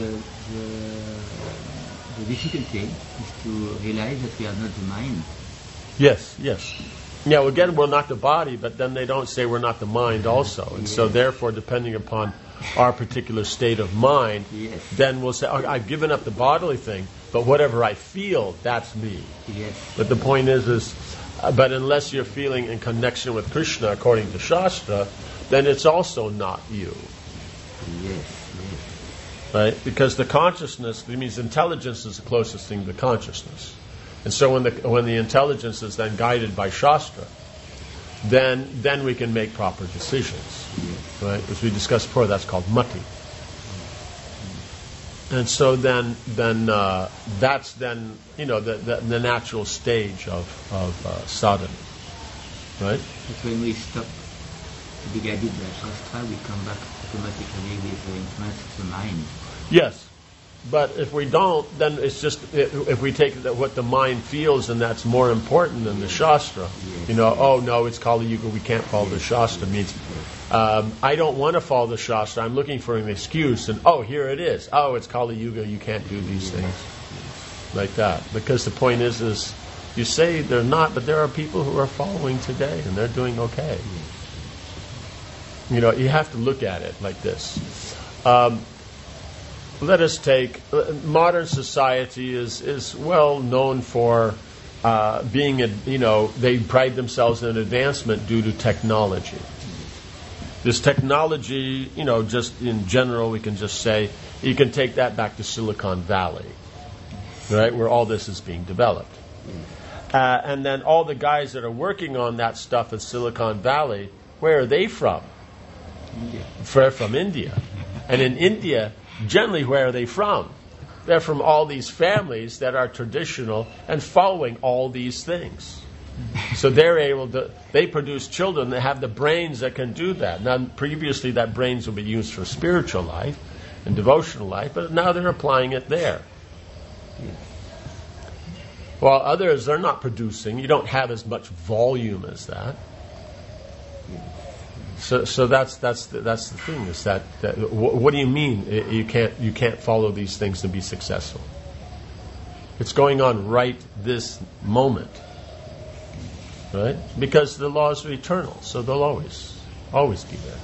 the difficulty is to realize that we are not the mind. Yes. Yeah, again, we're not the body, but then they don't say we're not the mind also. And so therefore, depending upon our particular state of mind, then we'll say, I've given up the bodily thing, but whatever I feel, that's me. Yes. But the point is, but unless you're feeling in connection with Krishna according to Shastra, then it's also not you. Yes. Right? Because the consciousness, it means intelligence is the closest thing to consciousness. And so when the intelligence is then guided by Shastra, then we can make proper decisions. Right? As we discussed before, that's called mati. And so then that's then the natural stage of sadhana. Right? But when we stop to be guided by Shastra, we come back automatically with the influence of the mind. Yes. But if we don't, then it's just, if we take what the mind feels, and that's more important than the Shastra. Oh no, it's Kali Yuga, we can't follow the Shastra, means I don't want to follow the Shastra, I'm looking for an excuse, and here it is. Oh, it's Kali Yuga, you can't do these things. Like that. Because the point is you say they're not, but there are people who are following today, and they're doing okay. You have to look at it like this. Let us take modern society is well known for being they pride themselves in advancement due to technology. This technology, just in general, we can just say you can take that back to Silicon Valley, right, where all this is being developed, and then all the guys that are working on that stuff in Silicon Valley, where are they from? India. They're from India, and in India. Generally, where are they from? They're from all these families that are traditional and following all these things. So they produce children that have the brains that can do that. Now, previously that brains would be used for spiritual life and devotional life, but now they're applying it there. While others, they're not producing. You don't have as much volume as that. So that's the thing. Is that what do you mean you can't follow these things and be successful? It's going on right this moment, right? Because the laws are eternal, so they'll always be there.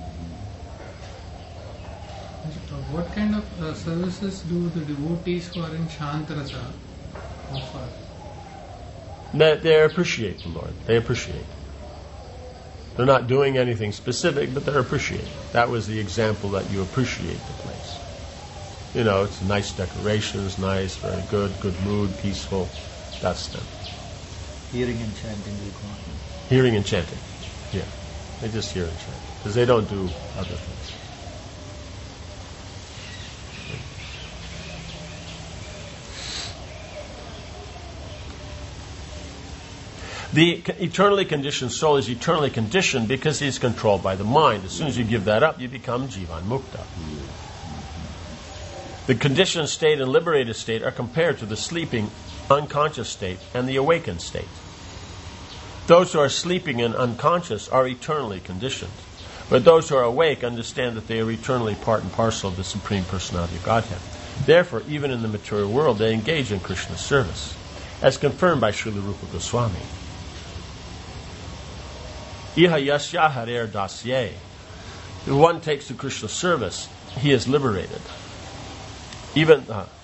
What kind of services do the devotees who are in Shantarasa offer? They appreciate the Lord. They appreciate. They're not doing anything specific, but they're appreciating. That was the example that you appreciate the place. It's nice decorations, nice, very good mood, peaceful. That's them. Hearing and chanting will go on. Hearing and chanting. Yeah. They just hear and chant. Because they don't do other things. The eternally conditioned soul is eternally conditioned because he's controlled by the mind. As soon as you give that up, you become Jivan Mukta. The conditioned state and liberated state are compared to the sleeping, unconscious state and the awakened state. Those who are sleeping and unconscious are eternally conditioned. But those who are awake understand that they are eternally part and parcel of the Supreme Personality of Godhead. Therefore, even in the material world, they engage in Krishna's service, as confirmed by Srila Rupa Goswami. Iha yasya harer dasye. If one takes to Krishna's service, he is liberated. Even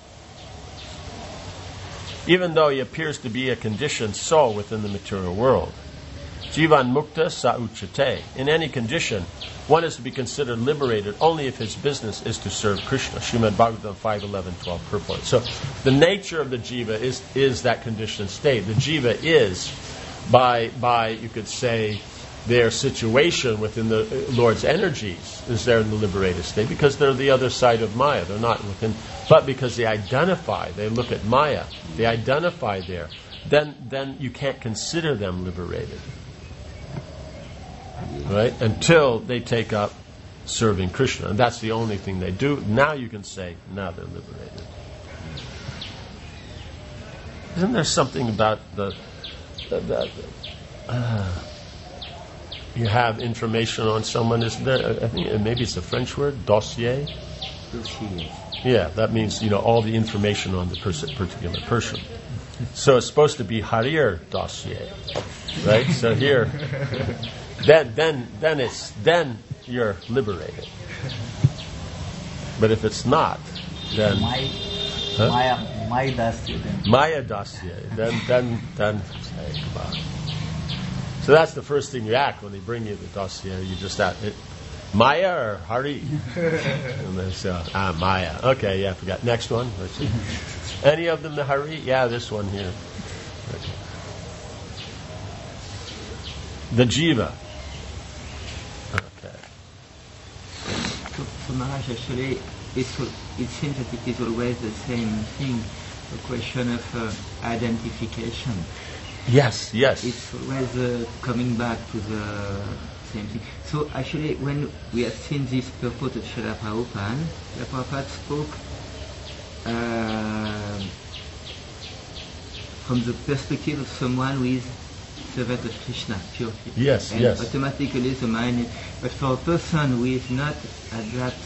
though he appears to be a conditioned soul within the material world. Jivan mukta sa uchate. In any condition, one is to be considered liberated only if his business is to serve Krishna. Srimad Bhagavatam 5.11.12 purport. So the nature of the jiva is that conditioned state. The jiva is, by you could say, their situation within the Lord's energies is there in the liberated state because they're the other side of Maya. They're not within, but because they identify, they look at Maya, they identify there, then you can't consider them liberated. Right? Until they take up serving Krishna. And that's the only thing they do. Now you can say, now they're liberated. Isn't there something about you have information on someone, isn't there? I think maybe it's a French word, dossier. Dossier. Yeah, that means all the information on the particular person. So it's supposed to be Harir dossier, right? So here, then you're liberated. But if it's not, then My dossier. Maya dossier. Then hey, come on. So that's the first thing you act when they bring you the dossier. You just act it. Maya or Hari? And they say, Maya. Okay, yeah, I forgot. Next one. Let's see. Any of them the Hari? Yeah, this one here. Okay. The Jiva. Okay. So Maharaj, actually, it seems that it is always the same thing, the question of identification. Yes. It's always coming back to the same thing. So actually, when we have seen this purport of Srila Prabhupada, Srila Prabhupada spoke from the perspective of someone who is servant of Krishna, pure. Yes, and yes. automatically the mind. But for a person who is not at that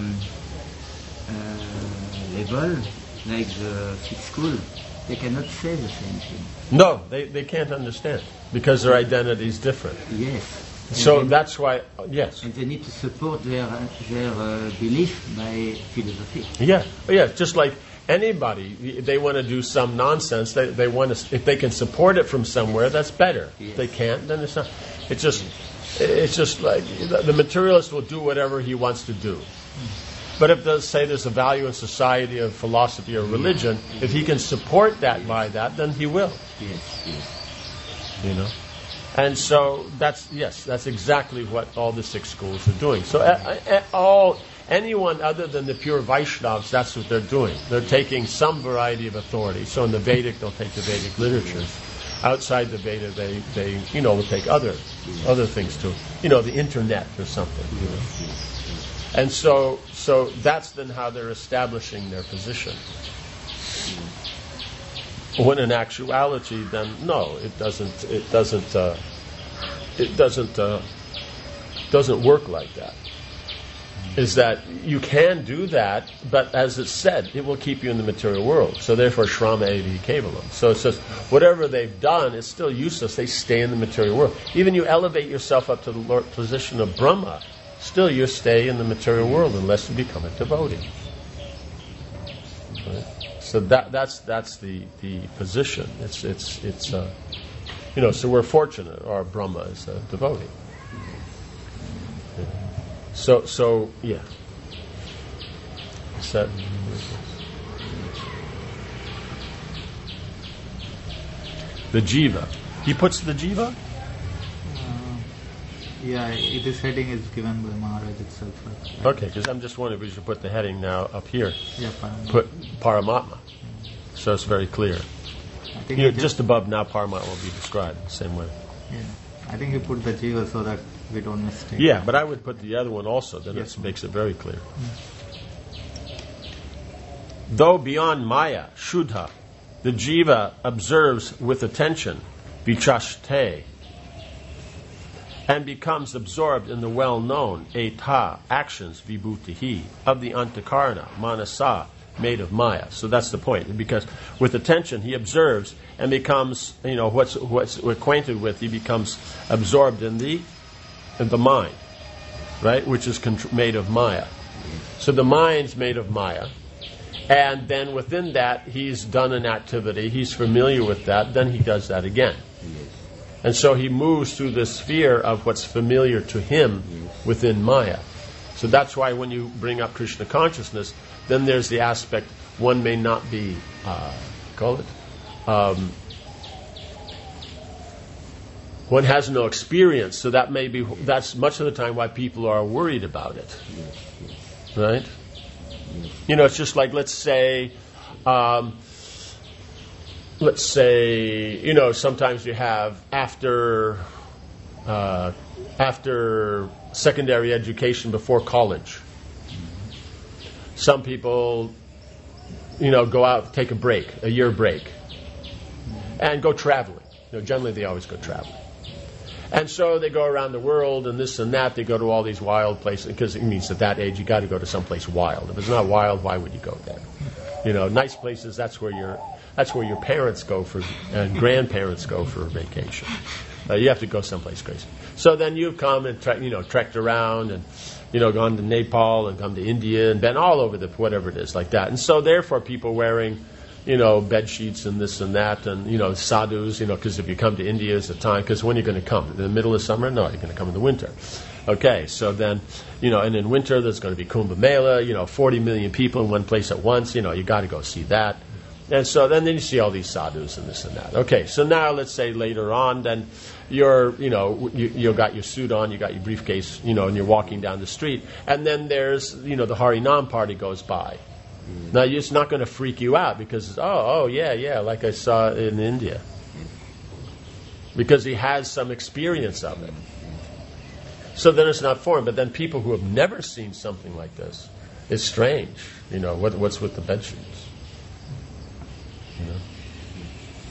level, like the sixth school, they cannot say the same thing. No, they can't understand because their identity is different. Yes. So that's why, yes. And they need to support their belief by philosophy. Yeah, just like anybody, they want to do some nonsense. They want to, if they can support it from somewhere, that's better. Yes. If they can't, then it's not. It's just like the materialist will do whatever he wants to do. But if there's a value in society of philosophy or religion, if he can support that by that, then he will. Yes. You know. And so that's exactly what all the 6 schools are doing. So anyone other than the pure Vaishnavas, that's what they're doing. They're taking some variety of authority. So in the Vedic, they'll take the Vedic literatures. Outside the Veda, they will take other things too. The internet or something. And so that's then how they're establishing their position. When in actuality, then no, it doesn't work like that. Is that you can do that, but as it's said, it will keep you in the material world. So therefore, shrama evi kevalam. So it says, whatever they've done is still useless. They stay in the material world. Even you elevate yourself up to the position of Brahma, still you stay in the material world unless you become a devotee. Right? So that's the position. So we're fortunate. Our Brahma is a devotee. So yeah. So, the jiva. He puts the jiva. This heading is given by Maharaj itself. Okay, because I'm just wondering if we should put the heading now up here. Yeah, Paramatma. Put Paramatma. So it's very clear. I think Just above now, Paramatma will be described the same way. Yeah, I think he put the jiva so that we don't mistake. Yeah, but I would put the other one also. Then Yes. it makes it very clear. Though beyond Maya, Shuddha, the jiva observes with attention, vichashte, and becomes absorbed in the well-known eta, actions, vibhutihi, of the antakarana, manasa, made of Maya. So that's the point. Because with attention, he observes and becomes, what's acquainted with, he becomes absorbed in the mind, right? Which is made of Maya. So the mind's made of Maya. And then within that, he's done an activity, he's familiar with that, then he does that again. And so he moves through the sphere of what's familiar to him within Maya. So that's why when you bring up Krishna consciousness, then there's the aspect one may not be, one has no experience, so that's much of the time why people are worried about it. Right? It's just like, let's say, sometimes you have after secondary education before college. Some people, go out, take a year break, and go traveling. Generally they always go traveling. And so they go around the world and this and that. They go to all these wild places because it means at that age you got to go to someplace wild. If it's not wild, why would you go there? Nice places. That's where your parents go for and grandparents go for vacation. You have to go someplace crazy. So then you've come and trekked around and gone to Nepal and come to India and been all over whatever it is like that. And so therefore people wearing bed sheets and this and that, and, sadhus, because if you come to India it's a time, because when are you going to come? In the middle of summer? No, you're going to come in the winter. Okay, so then, and in winter there's going to be Kumbh Mela, 40 million people in one place at once, you got to go see that. And so then you see all these sadhus and this and that. Okay, so now let's say later on, then you got your suit on, you got your briefcase, and you're walking down the street, and then there's, the Harinam party goes by. Now, it's not going to freak you out because, yeah, like I saw in India. Because he has some experience of it. So then it's not foreign. But then people who have never seen something like this, it's strange. What's with the bed sheets?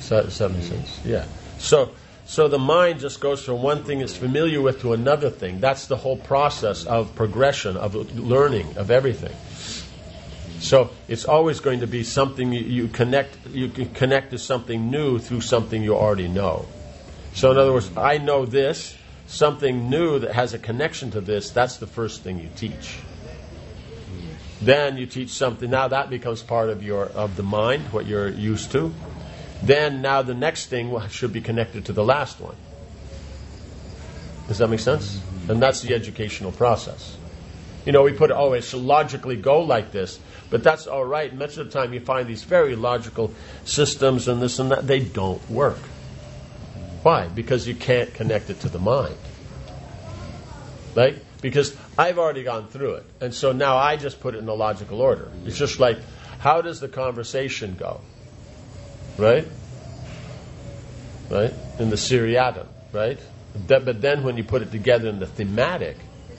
Does that make sense? Yeah. So the mind just goes from one thing it's familiar with to another thing. That's the whole process of progression, of learning, of everything. So it's always going to be something you connect to something new through something you already know. So in other words, I know this, something new that has a connection to this, that's the first thing you teach. Then you teach something, now that becomes part of the mind, what you're used to. Then now the next thing should be connected to the last one. Does that make sense? And that's the educational process. We put it should logically go like this, but that's all right. Much of the time you find these very logical systems and this and that, they don't work. Why? Because you can't connect it to the mind. Right? Because I've already gone through it. And so now I just put it in a logical order. It's just like, how does the conversation go? Right? Right? In the seriatim, right? But then when you put it together in the thematic,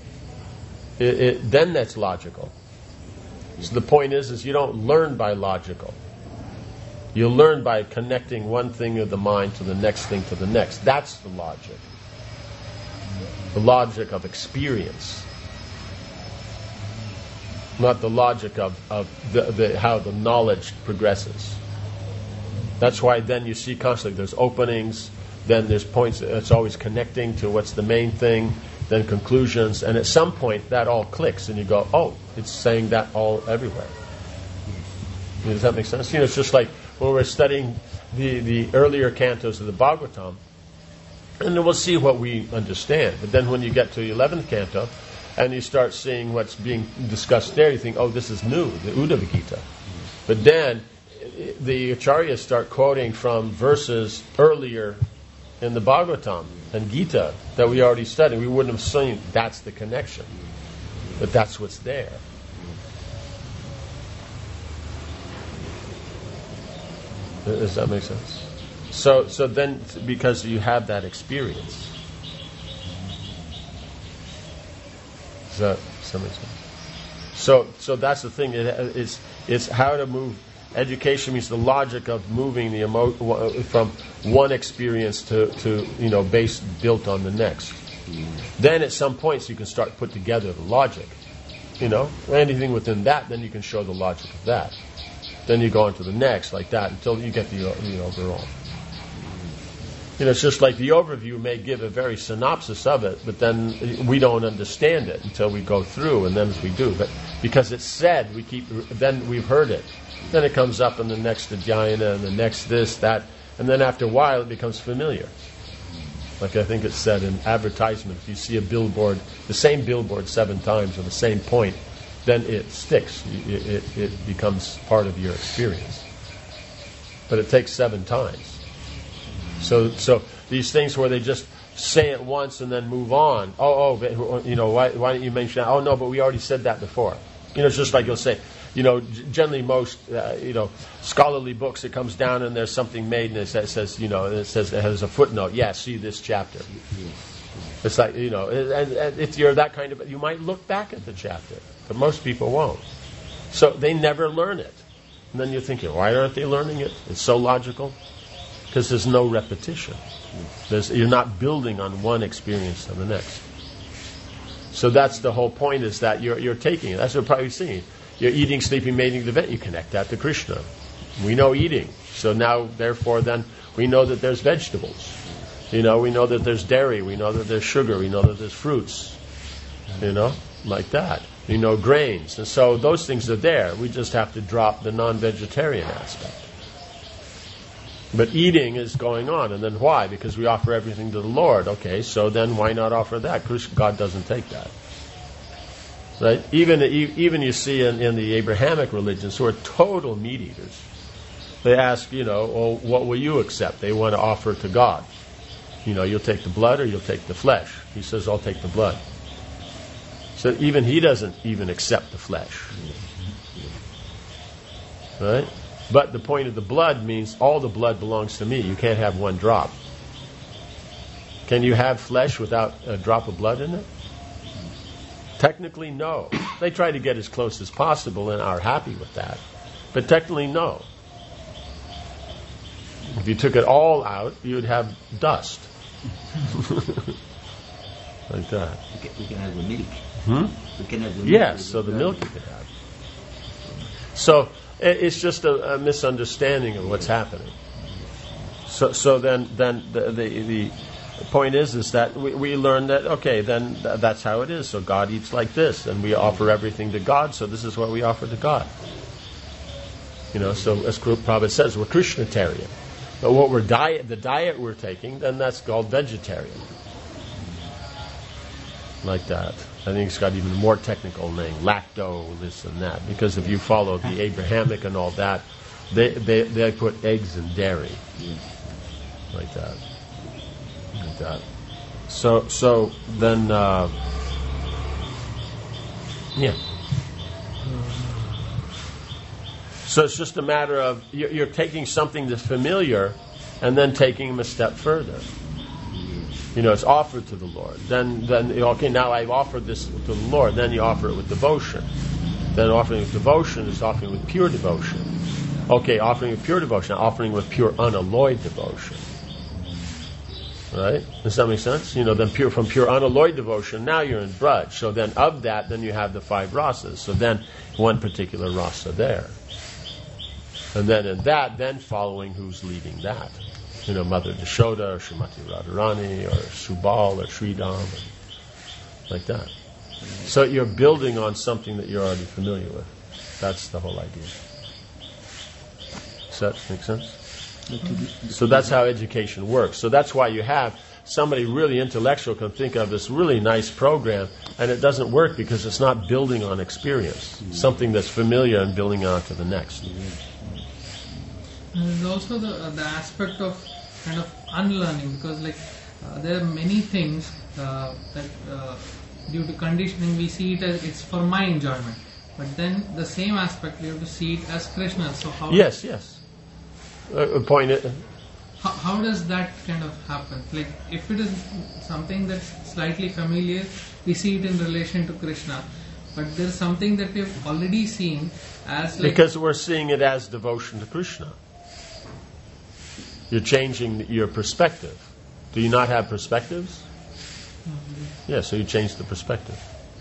then that's logical. So the point is you don't learn by logical. You learn by connecting one thing of the mind to the next thing to the next. That's the logic. The logic of experience. Not the logic of how the knowledge progresses. That's why then you see constantly there's openings, then there's points, it's always connecting to what's the main thing, then conclusions, and at some point that all clicks and you go, oh, it's saying that all everywhere. Does that make sense? It's just like when we're studying the earlier cantos of the Bhagavatam, and then we'll see what we understand. But then when you get to the 11th canto, and you start seeing what's being discussed there, you think, oh, this is new, the Uddhava Gita. But then the Acharyas start quoting from verses earlier in the Bhagavatam and Gita that we already studied. We wouldn't have seen that's the connection. But that's what's there. Does that make sense? So then, because you have that experience. Does that make sense? So that's the thing. It's how to move. Education means the logic of moving from one experience to base built on the next. Then at some points you can start to put together the logic. Anything within that, then you can show the logic of that. Then you go on to the next, like that, until you get the overall. It's just like the overview may give a very synopsis of it, but then we don't understand it until we go through, and then as we do. But because it's said, then we've heard it. Then it comes up in the next Adhyayana, and the next this, that, and then after a while it becomes familiar. Like I think it's said in advertisements, if you see a billboard, the same billboard 7 times on the same point, then it sticks. It becomes part of your experience. But it takes 7 times. So these things where they just say it once and then move on. Why didn't you mention that? Oh no, but we already said that before. It's just like you'll say, generally most scholarly books, it comes down and there's something made and it says it has a footnote. Yeah, see this chapter. It's like and if you're that kind of, you might look back at the chapter, but most people won't. So they never learn it. And then you're thinking, why aren't they learning it? It's so logical. Because there's no repetition. You're not building on one experience to the next. So that's the whole point, is that you're taking it. That's what we're probably seeing. You're eating, sleeping, mating, the event. You connect that to Krishna. We know eating. So now, therefore, then, we know that there's vegetables. We know that there's dairy. We know that there's sugar. We know that there's fruits. Like that. Grains. And so those things are there. We just have to drop the non-vegetarian aspect. But eating is going on, and then why? Because we offer everything to the Lord. Okay, so then why not offer that? God doesn't take that. Right? Even you see in the Abrahamic religions, who are total meat eaters, they ask, well, what will you accept? They want to offer to God. You'll take the blood or you'll take the flesh. He says, I'll take the blood. So even he doesn't even accept the flesh. Right? But the point of the blood means all the blood belongs to me. You can't have one drop. Can you have flesh without a drop of blood in it? Technically, no. They try to get as close as possible and are happy with that. But technically, no. If you took it all out, you'd have dust. Like that. We can have the milk. We can have the milk. Yes, so the milk you could have. So it's just a misunderstanding of what's happening. So then the point is that we learn that, okay, then that's how it is. So God eats like this, and we offer everything to God, so this is what we offer to God. So as Prabhupada says, we're Krishnatarian. But what the diet we're taking, then that's called vegetarian. Like that. I think it's got even a more technical name, lacto, this and that. Because if you follow the Abrahamic and all that, they put eggs and dairy. Like that. Like that. So then, yeah. So it's just a matter of you're taking something that's familiar and then taking them a step further. It's offered to the Lord. Then okay, now I've offered this to the Lord. Then you offer it with devotion. Then offering with devotion is offering with pure devotion. Okay, offering with pure devotion, offering with pure unalloyed devotion. Right? Does that make sense? Then from pure unalloyed devotion, now you're in Braj. So then of that, then you have the 5 rasas. So then one particular rasa there. And then in that, then following who's leading that. Mother Yashoda, or Srimati Radharani, or Subal, or Sridham, like that. So you're building on something that you're already familiar with. That's the whole idea. Does that make sense? So that's how education works. So that's why you have somebody really intellectual can think of this really nice program, and it doesn't work because it's not building on experience. Something that's familiar and building on to the next. There's also the aspect of kind of unlearning, because there are many things that due to conditioning we see it as it's for my enjoyment, but then the same aspect we have to see it as Krishna. So how? Yes. Point it. How does that kind of happen? If it is something that's slightly familiar, we see it in relation to Krishna, but there's something that we've already seen as because we're seeing it as devotion to Krishna. You're changing your perspective. Do you not have perspectives? Yeah, so you change the perspective.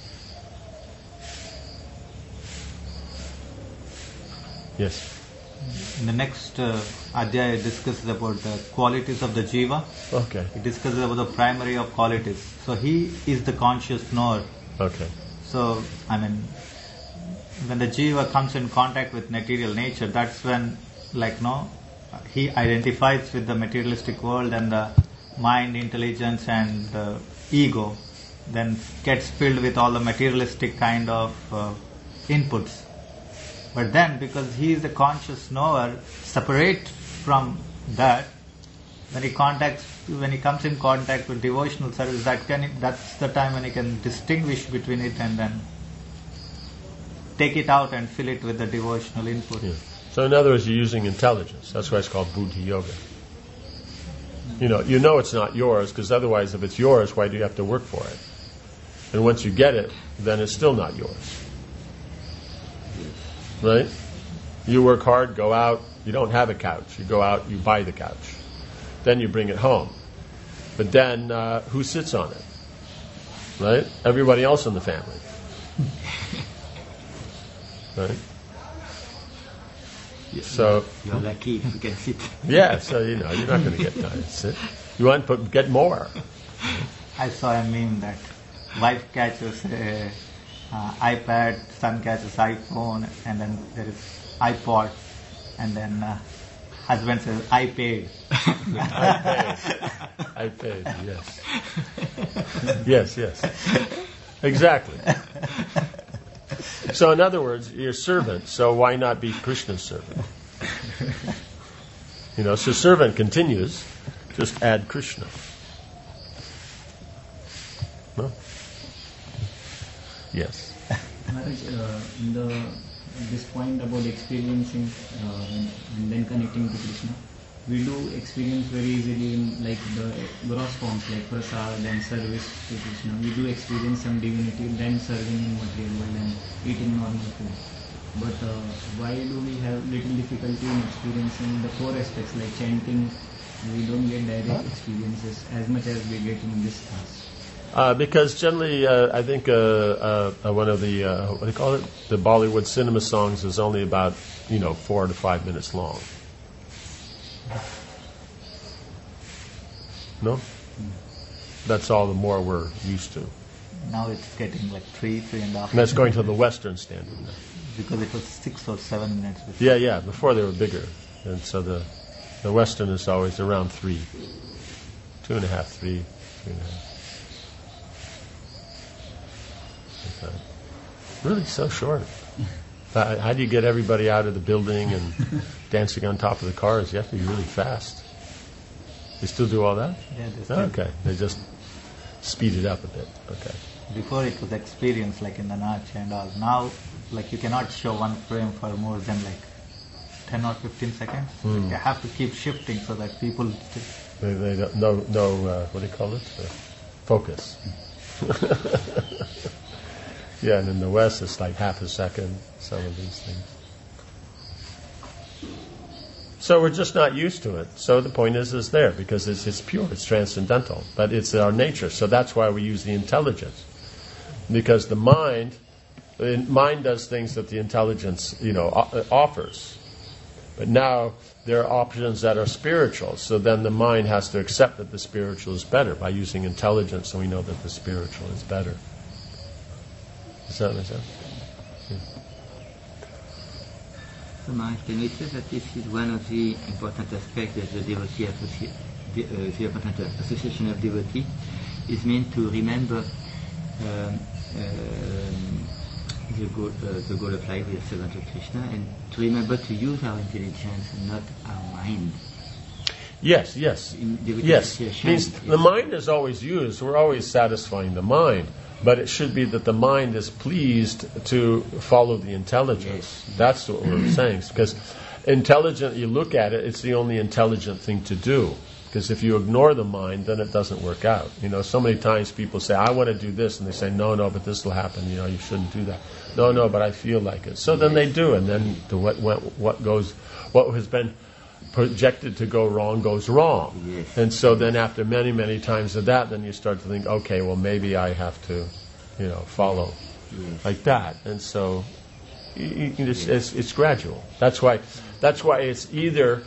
Yes. In the next adhyaya, it discusses about the qualities of the jiva. Okay. It discusses about the primary of qualities. So he is the conscious knower. Okay. So, when the jiva comes in contact with material nature, that's when, he identifies with the materialistic world, and the mind, intelligence, and the ego then gets filled with all the materialistic kind of inputs. But then, because he is the conscious knower, separate from that, when he comes in contact with devotional service, that's the time when he can distinguish between it and then take it out and fill it with the devotional input. Yeah. So in other words, you're using intelligence. That's why it's called Buddhi Yoga. You know it's not yours, because otherwise if it's yours, why do you have to work for it? And once you get it, then it's still not yours. Right? You work hard, go out, you don't have a couch. You go out, you buy the couch. Then you bring it home. But then, who sits on it? Right? Everybody else in the family. Right? So you're lucky if you can sit. Yeah, so you're not going to get time to sit. You want to get more. I saw a meme that wife catches iPad, son catches iPhone, and then there is iPod, and then husband says, I paid. I paid, yes. Yes. Exactly. So in other words, you're a servant, so why not be Krishna's servant? So servant continues, just add Krishna. No? Yes. Maharaj, this point about experiencing and then connecting to Krishna, we do experience very easily in the gross forms like prasad and service to Krishna. We do experience some divinity, then serving in material world and eating normal food. but why do we have little difficulty in experiencing the core aspects like chanting? We don't get direct experiences as much as we get in this class. Because generally, I think one of the what do you call it? The Bollywood cinema songs is only about 4 to 5 minutes long. No, that's all the more we're used to. Now it's getting like 3.5. And that's going to the Western standard now. Because it was 6 or 7 minutes before. Yeah. Before they were bigger, and so the Western is always around 3, 2.5, 3, 3.5. Okay. Really, so short. How do you get everybody out of the building and dancing on top of the cars? You have to be really fast. They still do all that? Yeah, they still. Okay. They just speed it up a bit. Okay. Before it was experience like in the Nach and all. Now, like you cannot show one frame for more than like 10 or 15 seconds. You have to keep shifting so that people... They don't, no what do you call it? Focus. Yeah, and in the West it's like half a second, some of these things. So we're just not used to it. So the point is there, because it's pure, it's transcendental, but it's our nature. So that's why we use the intelligence. Because the mind does things that the intelligence, offers. But now there are options that are spiritual. So then the mind has to accept that the spiritual is better by using intelligence, so we know that the spiritual is better. Does that make sense? Yeah. So Maharaj, can we say that this is one of the important aspects that the devotee the important association of devotee is meant to remember the goal of life with the servant of Krishna, and to remember to use our intelligence and not our mind. Yes. Means the mind is always used. We're always satisfying the mind. But it should be that the mind is pleased to follow the intelligence. Yes. That's what we're saying. Because intelligent, you look at it, it's the only intelligent thing to do. Because if you ignore the mind, then it doesn't work out. So many times people say, I want to do this, and they say, no, but this will happen. You shouldn't do that. No, but I feel like it. So then they do, and then what has been projected to go wrong goes wrong. Yes. And so then after many, many times of that, then you start to think, okay, well maybe I have to, follow like that. And so it's gradual. That's why it's either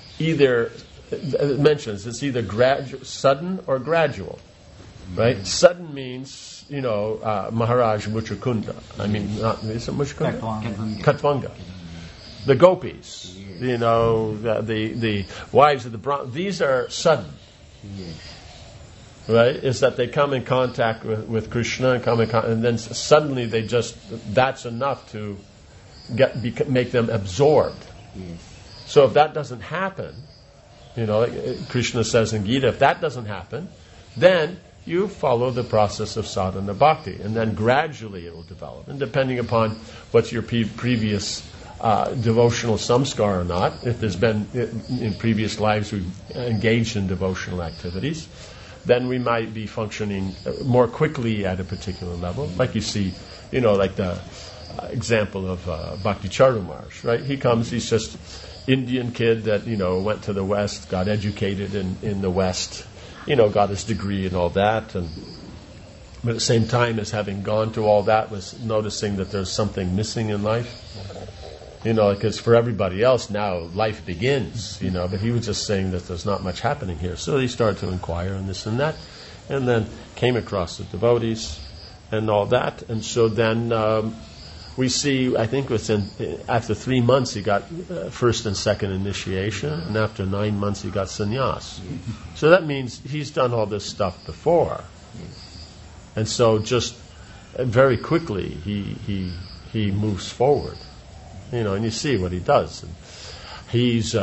it mentions it's either sudden or gradual. Right? Sudden means, Maharaj Muchukunda. Is it Muchukunda? Katvanga. The gopis. The wives of the Brahmins, these are sudden. Yes. Right? Is that they come in contact with Krishna and then suddenly that's enough to make them absorbed. Yes. So if that doesn't happen, Krishna says in Gita, if that doesn't happen, then you follow the process of sadhana bhakti, and then gradually it will develop. And depending upon what's your previous devotional samskar or not, if there's been in previous lives we've engaged in devotional activities, then we might be functioning more quickly at a particular level. Like you see, like the example of Bhakti Charumarsh, right? He comes, he's just Indian kid that, went to the West, got educated in the West, got his degree and all that, but at the same time as having gone to all that was noticing that there's something missing in life. Because for everybody else now life begins, but he was just saying that there's not much happening here. So he started to inquire and this and that, and then came across the devotees and all that. And so then we see, I think after 3 months he got first and second initiation, and after 9 months he got sannyas. So that means he's done all this stuff before. And so just very quickly he moves forward. And you see what he does. And he's,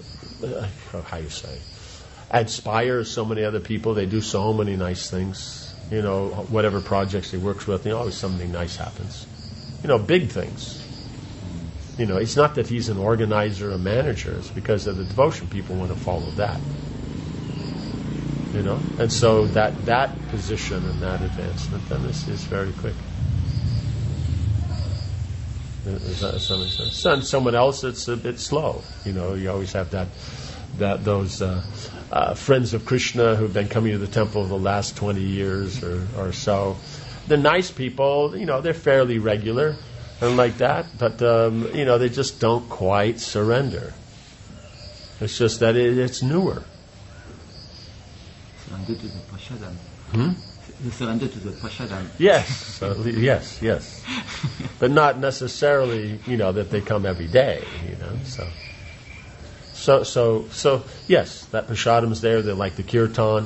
inspires so many other people. They do so many nice things. Whatever projects he works with, always something nice happens. Big things. It's not that he's an organizer, a manager. It's because of the devotion people want to follow that. And so that position and that advancement then is very quick. Does that make sense? And someone else, it's a bit slow. You always have those friends of Krishna who've been coming to the temple the last 20 years or so. The nice people, they're fairly regular and like that, but they just don't quite surrender. It's just that it's newer. Surrender to the Prashadam. Surrender to the Prashadam. Yes, yes. But not necessarily, that they come every day, So yes, that Prashadam's there. They like the kirtan,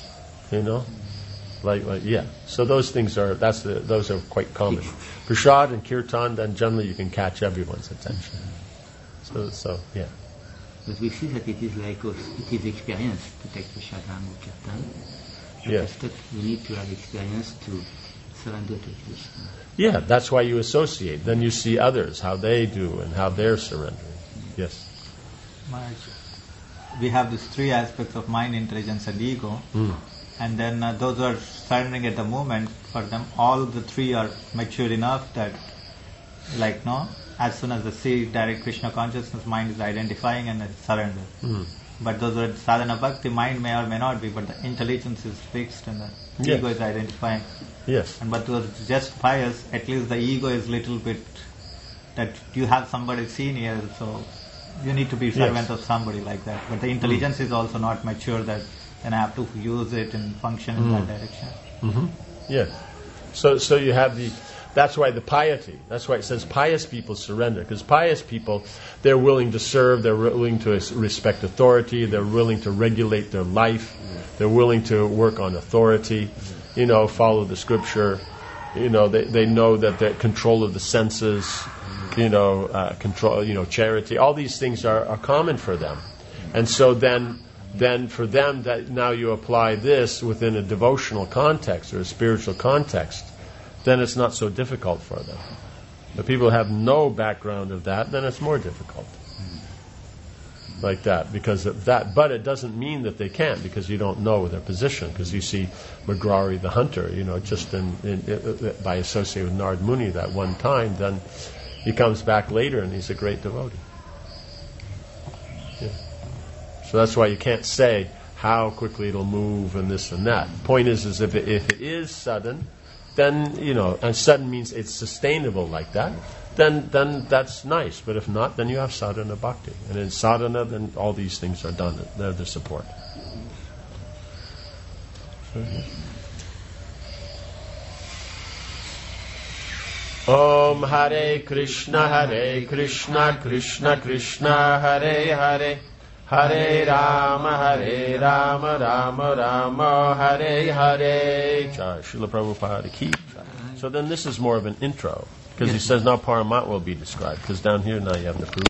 yeah. So those things those are quite common. Prashad and kirtan, then generally you can catch everyone's attention. So yeah. But we see that it is experience to take Prashadam or kirtan. Yes. But we need to have experience to surrender to Krishna. Yeah, that's why you associate. Then you see others, how they do and how they're surrendering. Yes. We have these three aspects of mind, intelligence and ego. And then those who are surrendering at the moment, for them all the three are mature enough that as soon as they see direct Krishna consciousness, mind is identifying and it's surrender. But those who are sadhana bhakti, mind may or may not be, but the intelligence is fixed and the ego is identifying. Yes. And but those just pious, at least the ego is little bit that you have somebody senior, so you need to be servant of somebody like that. But the intelligence is also not mature that then I have to use it and function in that direction. Yes. So you have that's why the piety, that's why it says pious people surrender, because pious people, they're willing to serve, they're willing to respect authority, they're willing to regulate their life, they're willing to work on authority, follow the scripture, they know that the control of the senses, control, charity, all these things are common for them. And so then for them, that now you apply this within a devotional context or a spiritual context, then it's not so difficult for them. If people have no background of that, then it's more difficult. Like that, because of that. But it doesn't mean that they can't, because you don't know their position. Because you see Magrari the hunter, just by associating with Narad Muni that one time, then he comes back later and he's a great devotee. Yeah. So that's why you can't say how quickly it'll move and this and that. The point is if it is sudden, then, and sudden means it's sustainable like that, then that's nice. But if not, then you have sadhana bhakti. And in sadhana, then all these things are done. They're the support. Om Hare Krishna, Krishna Krishna, Hare Hare, Hare Rama, Rama Rama, Hare Hare. Jai Srila Prabhupada ki. So then this is more of an intro, because he says now Paramatma will be described, because down here now you have the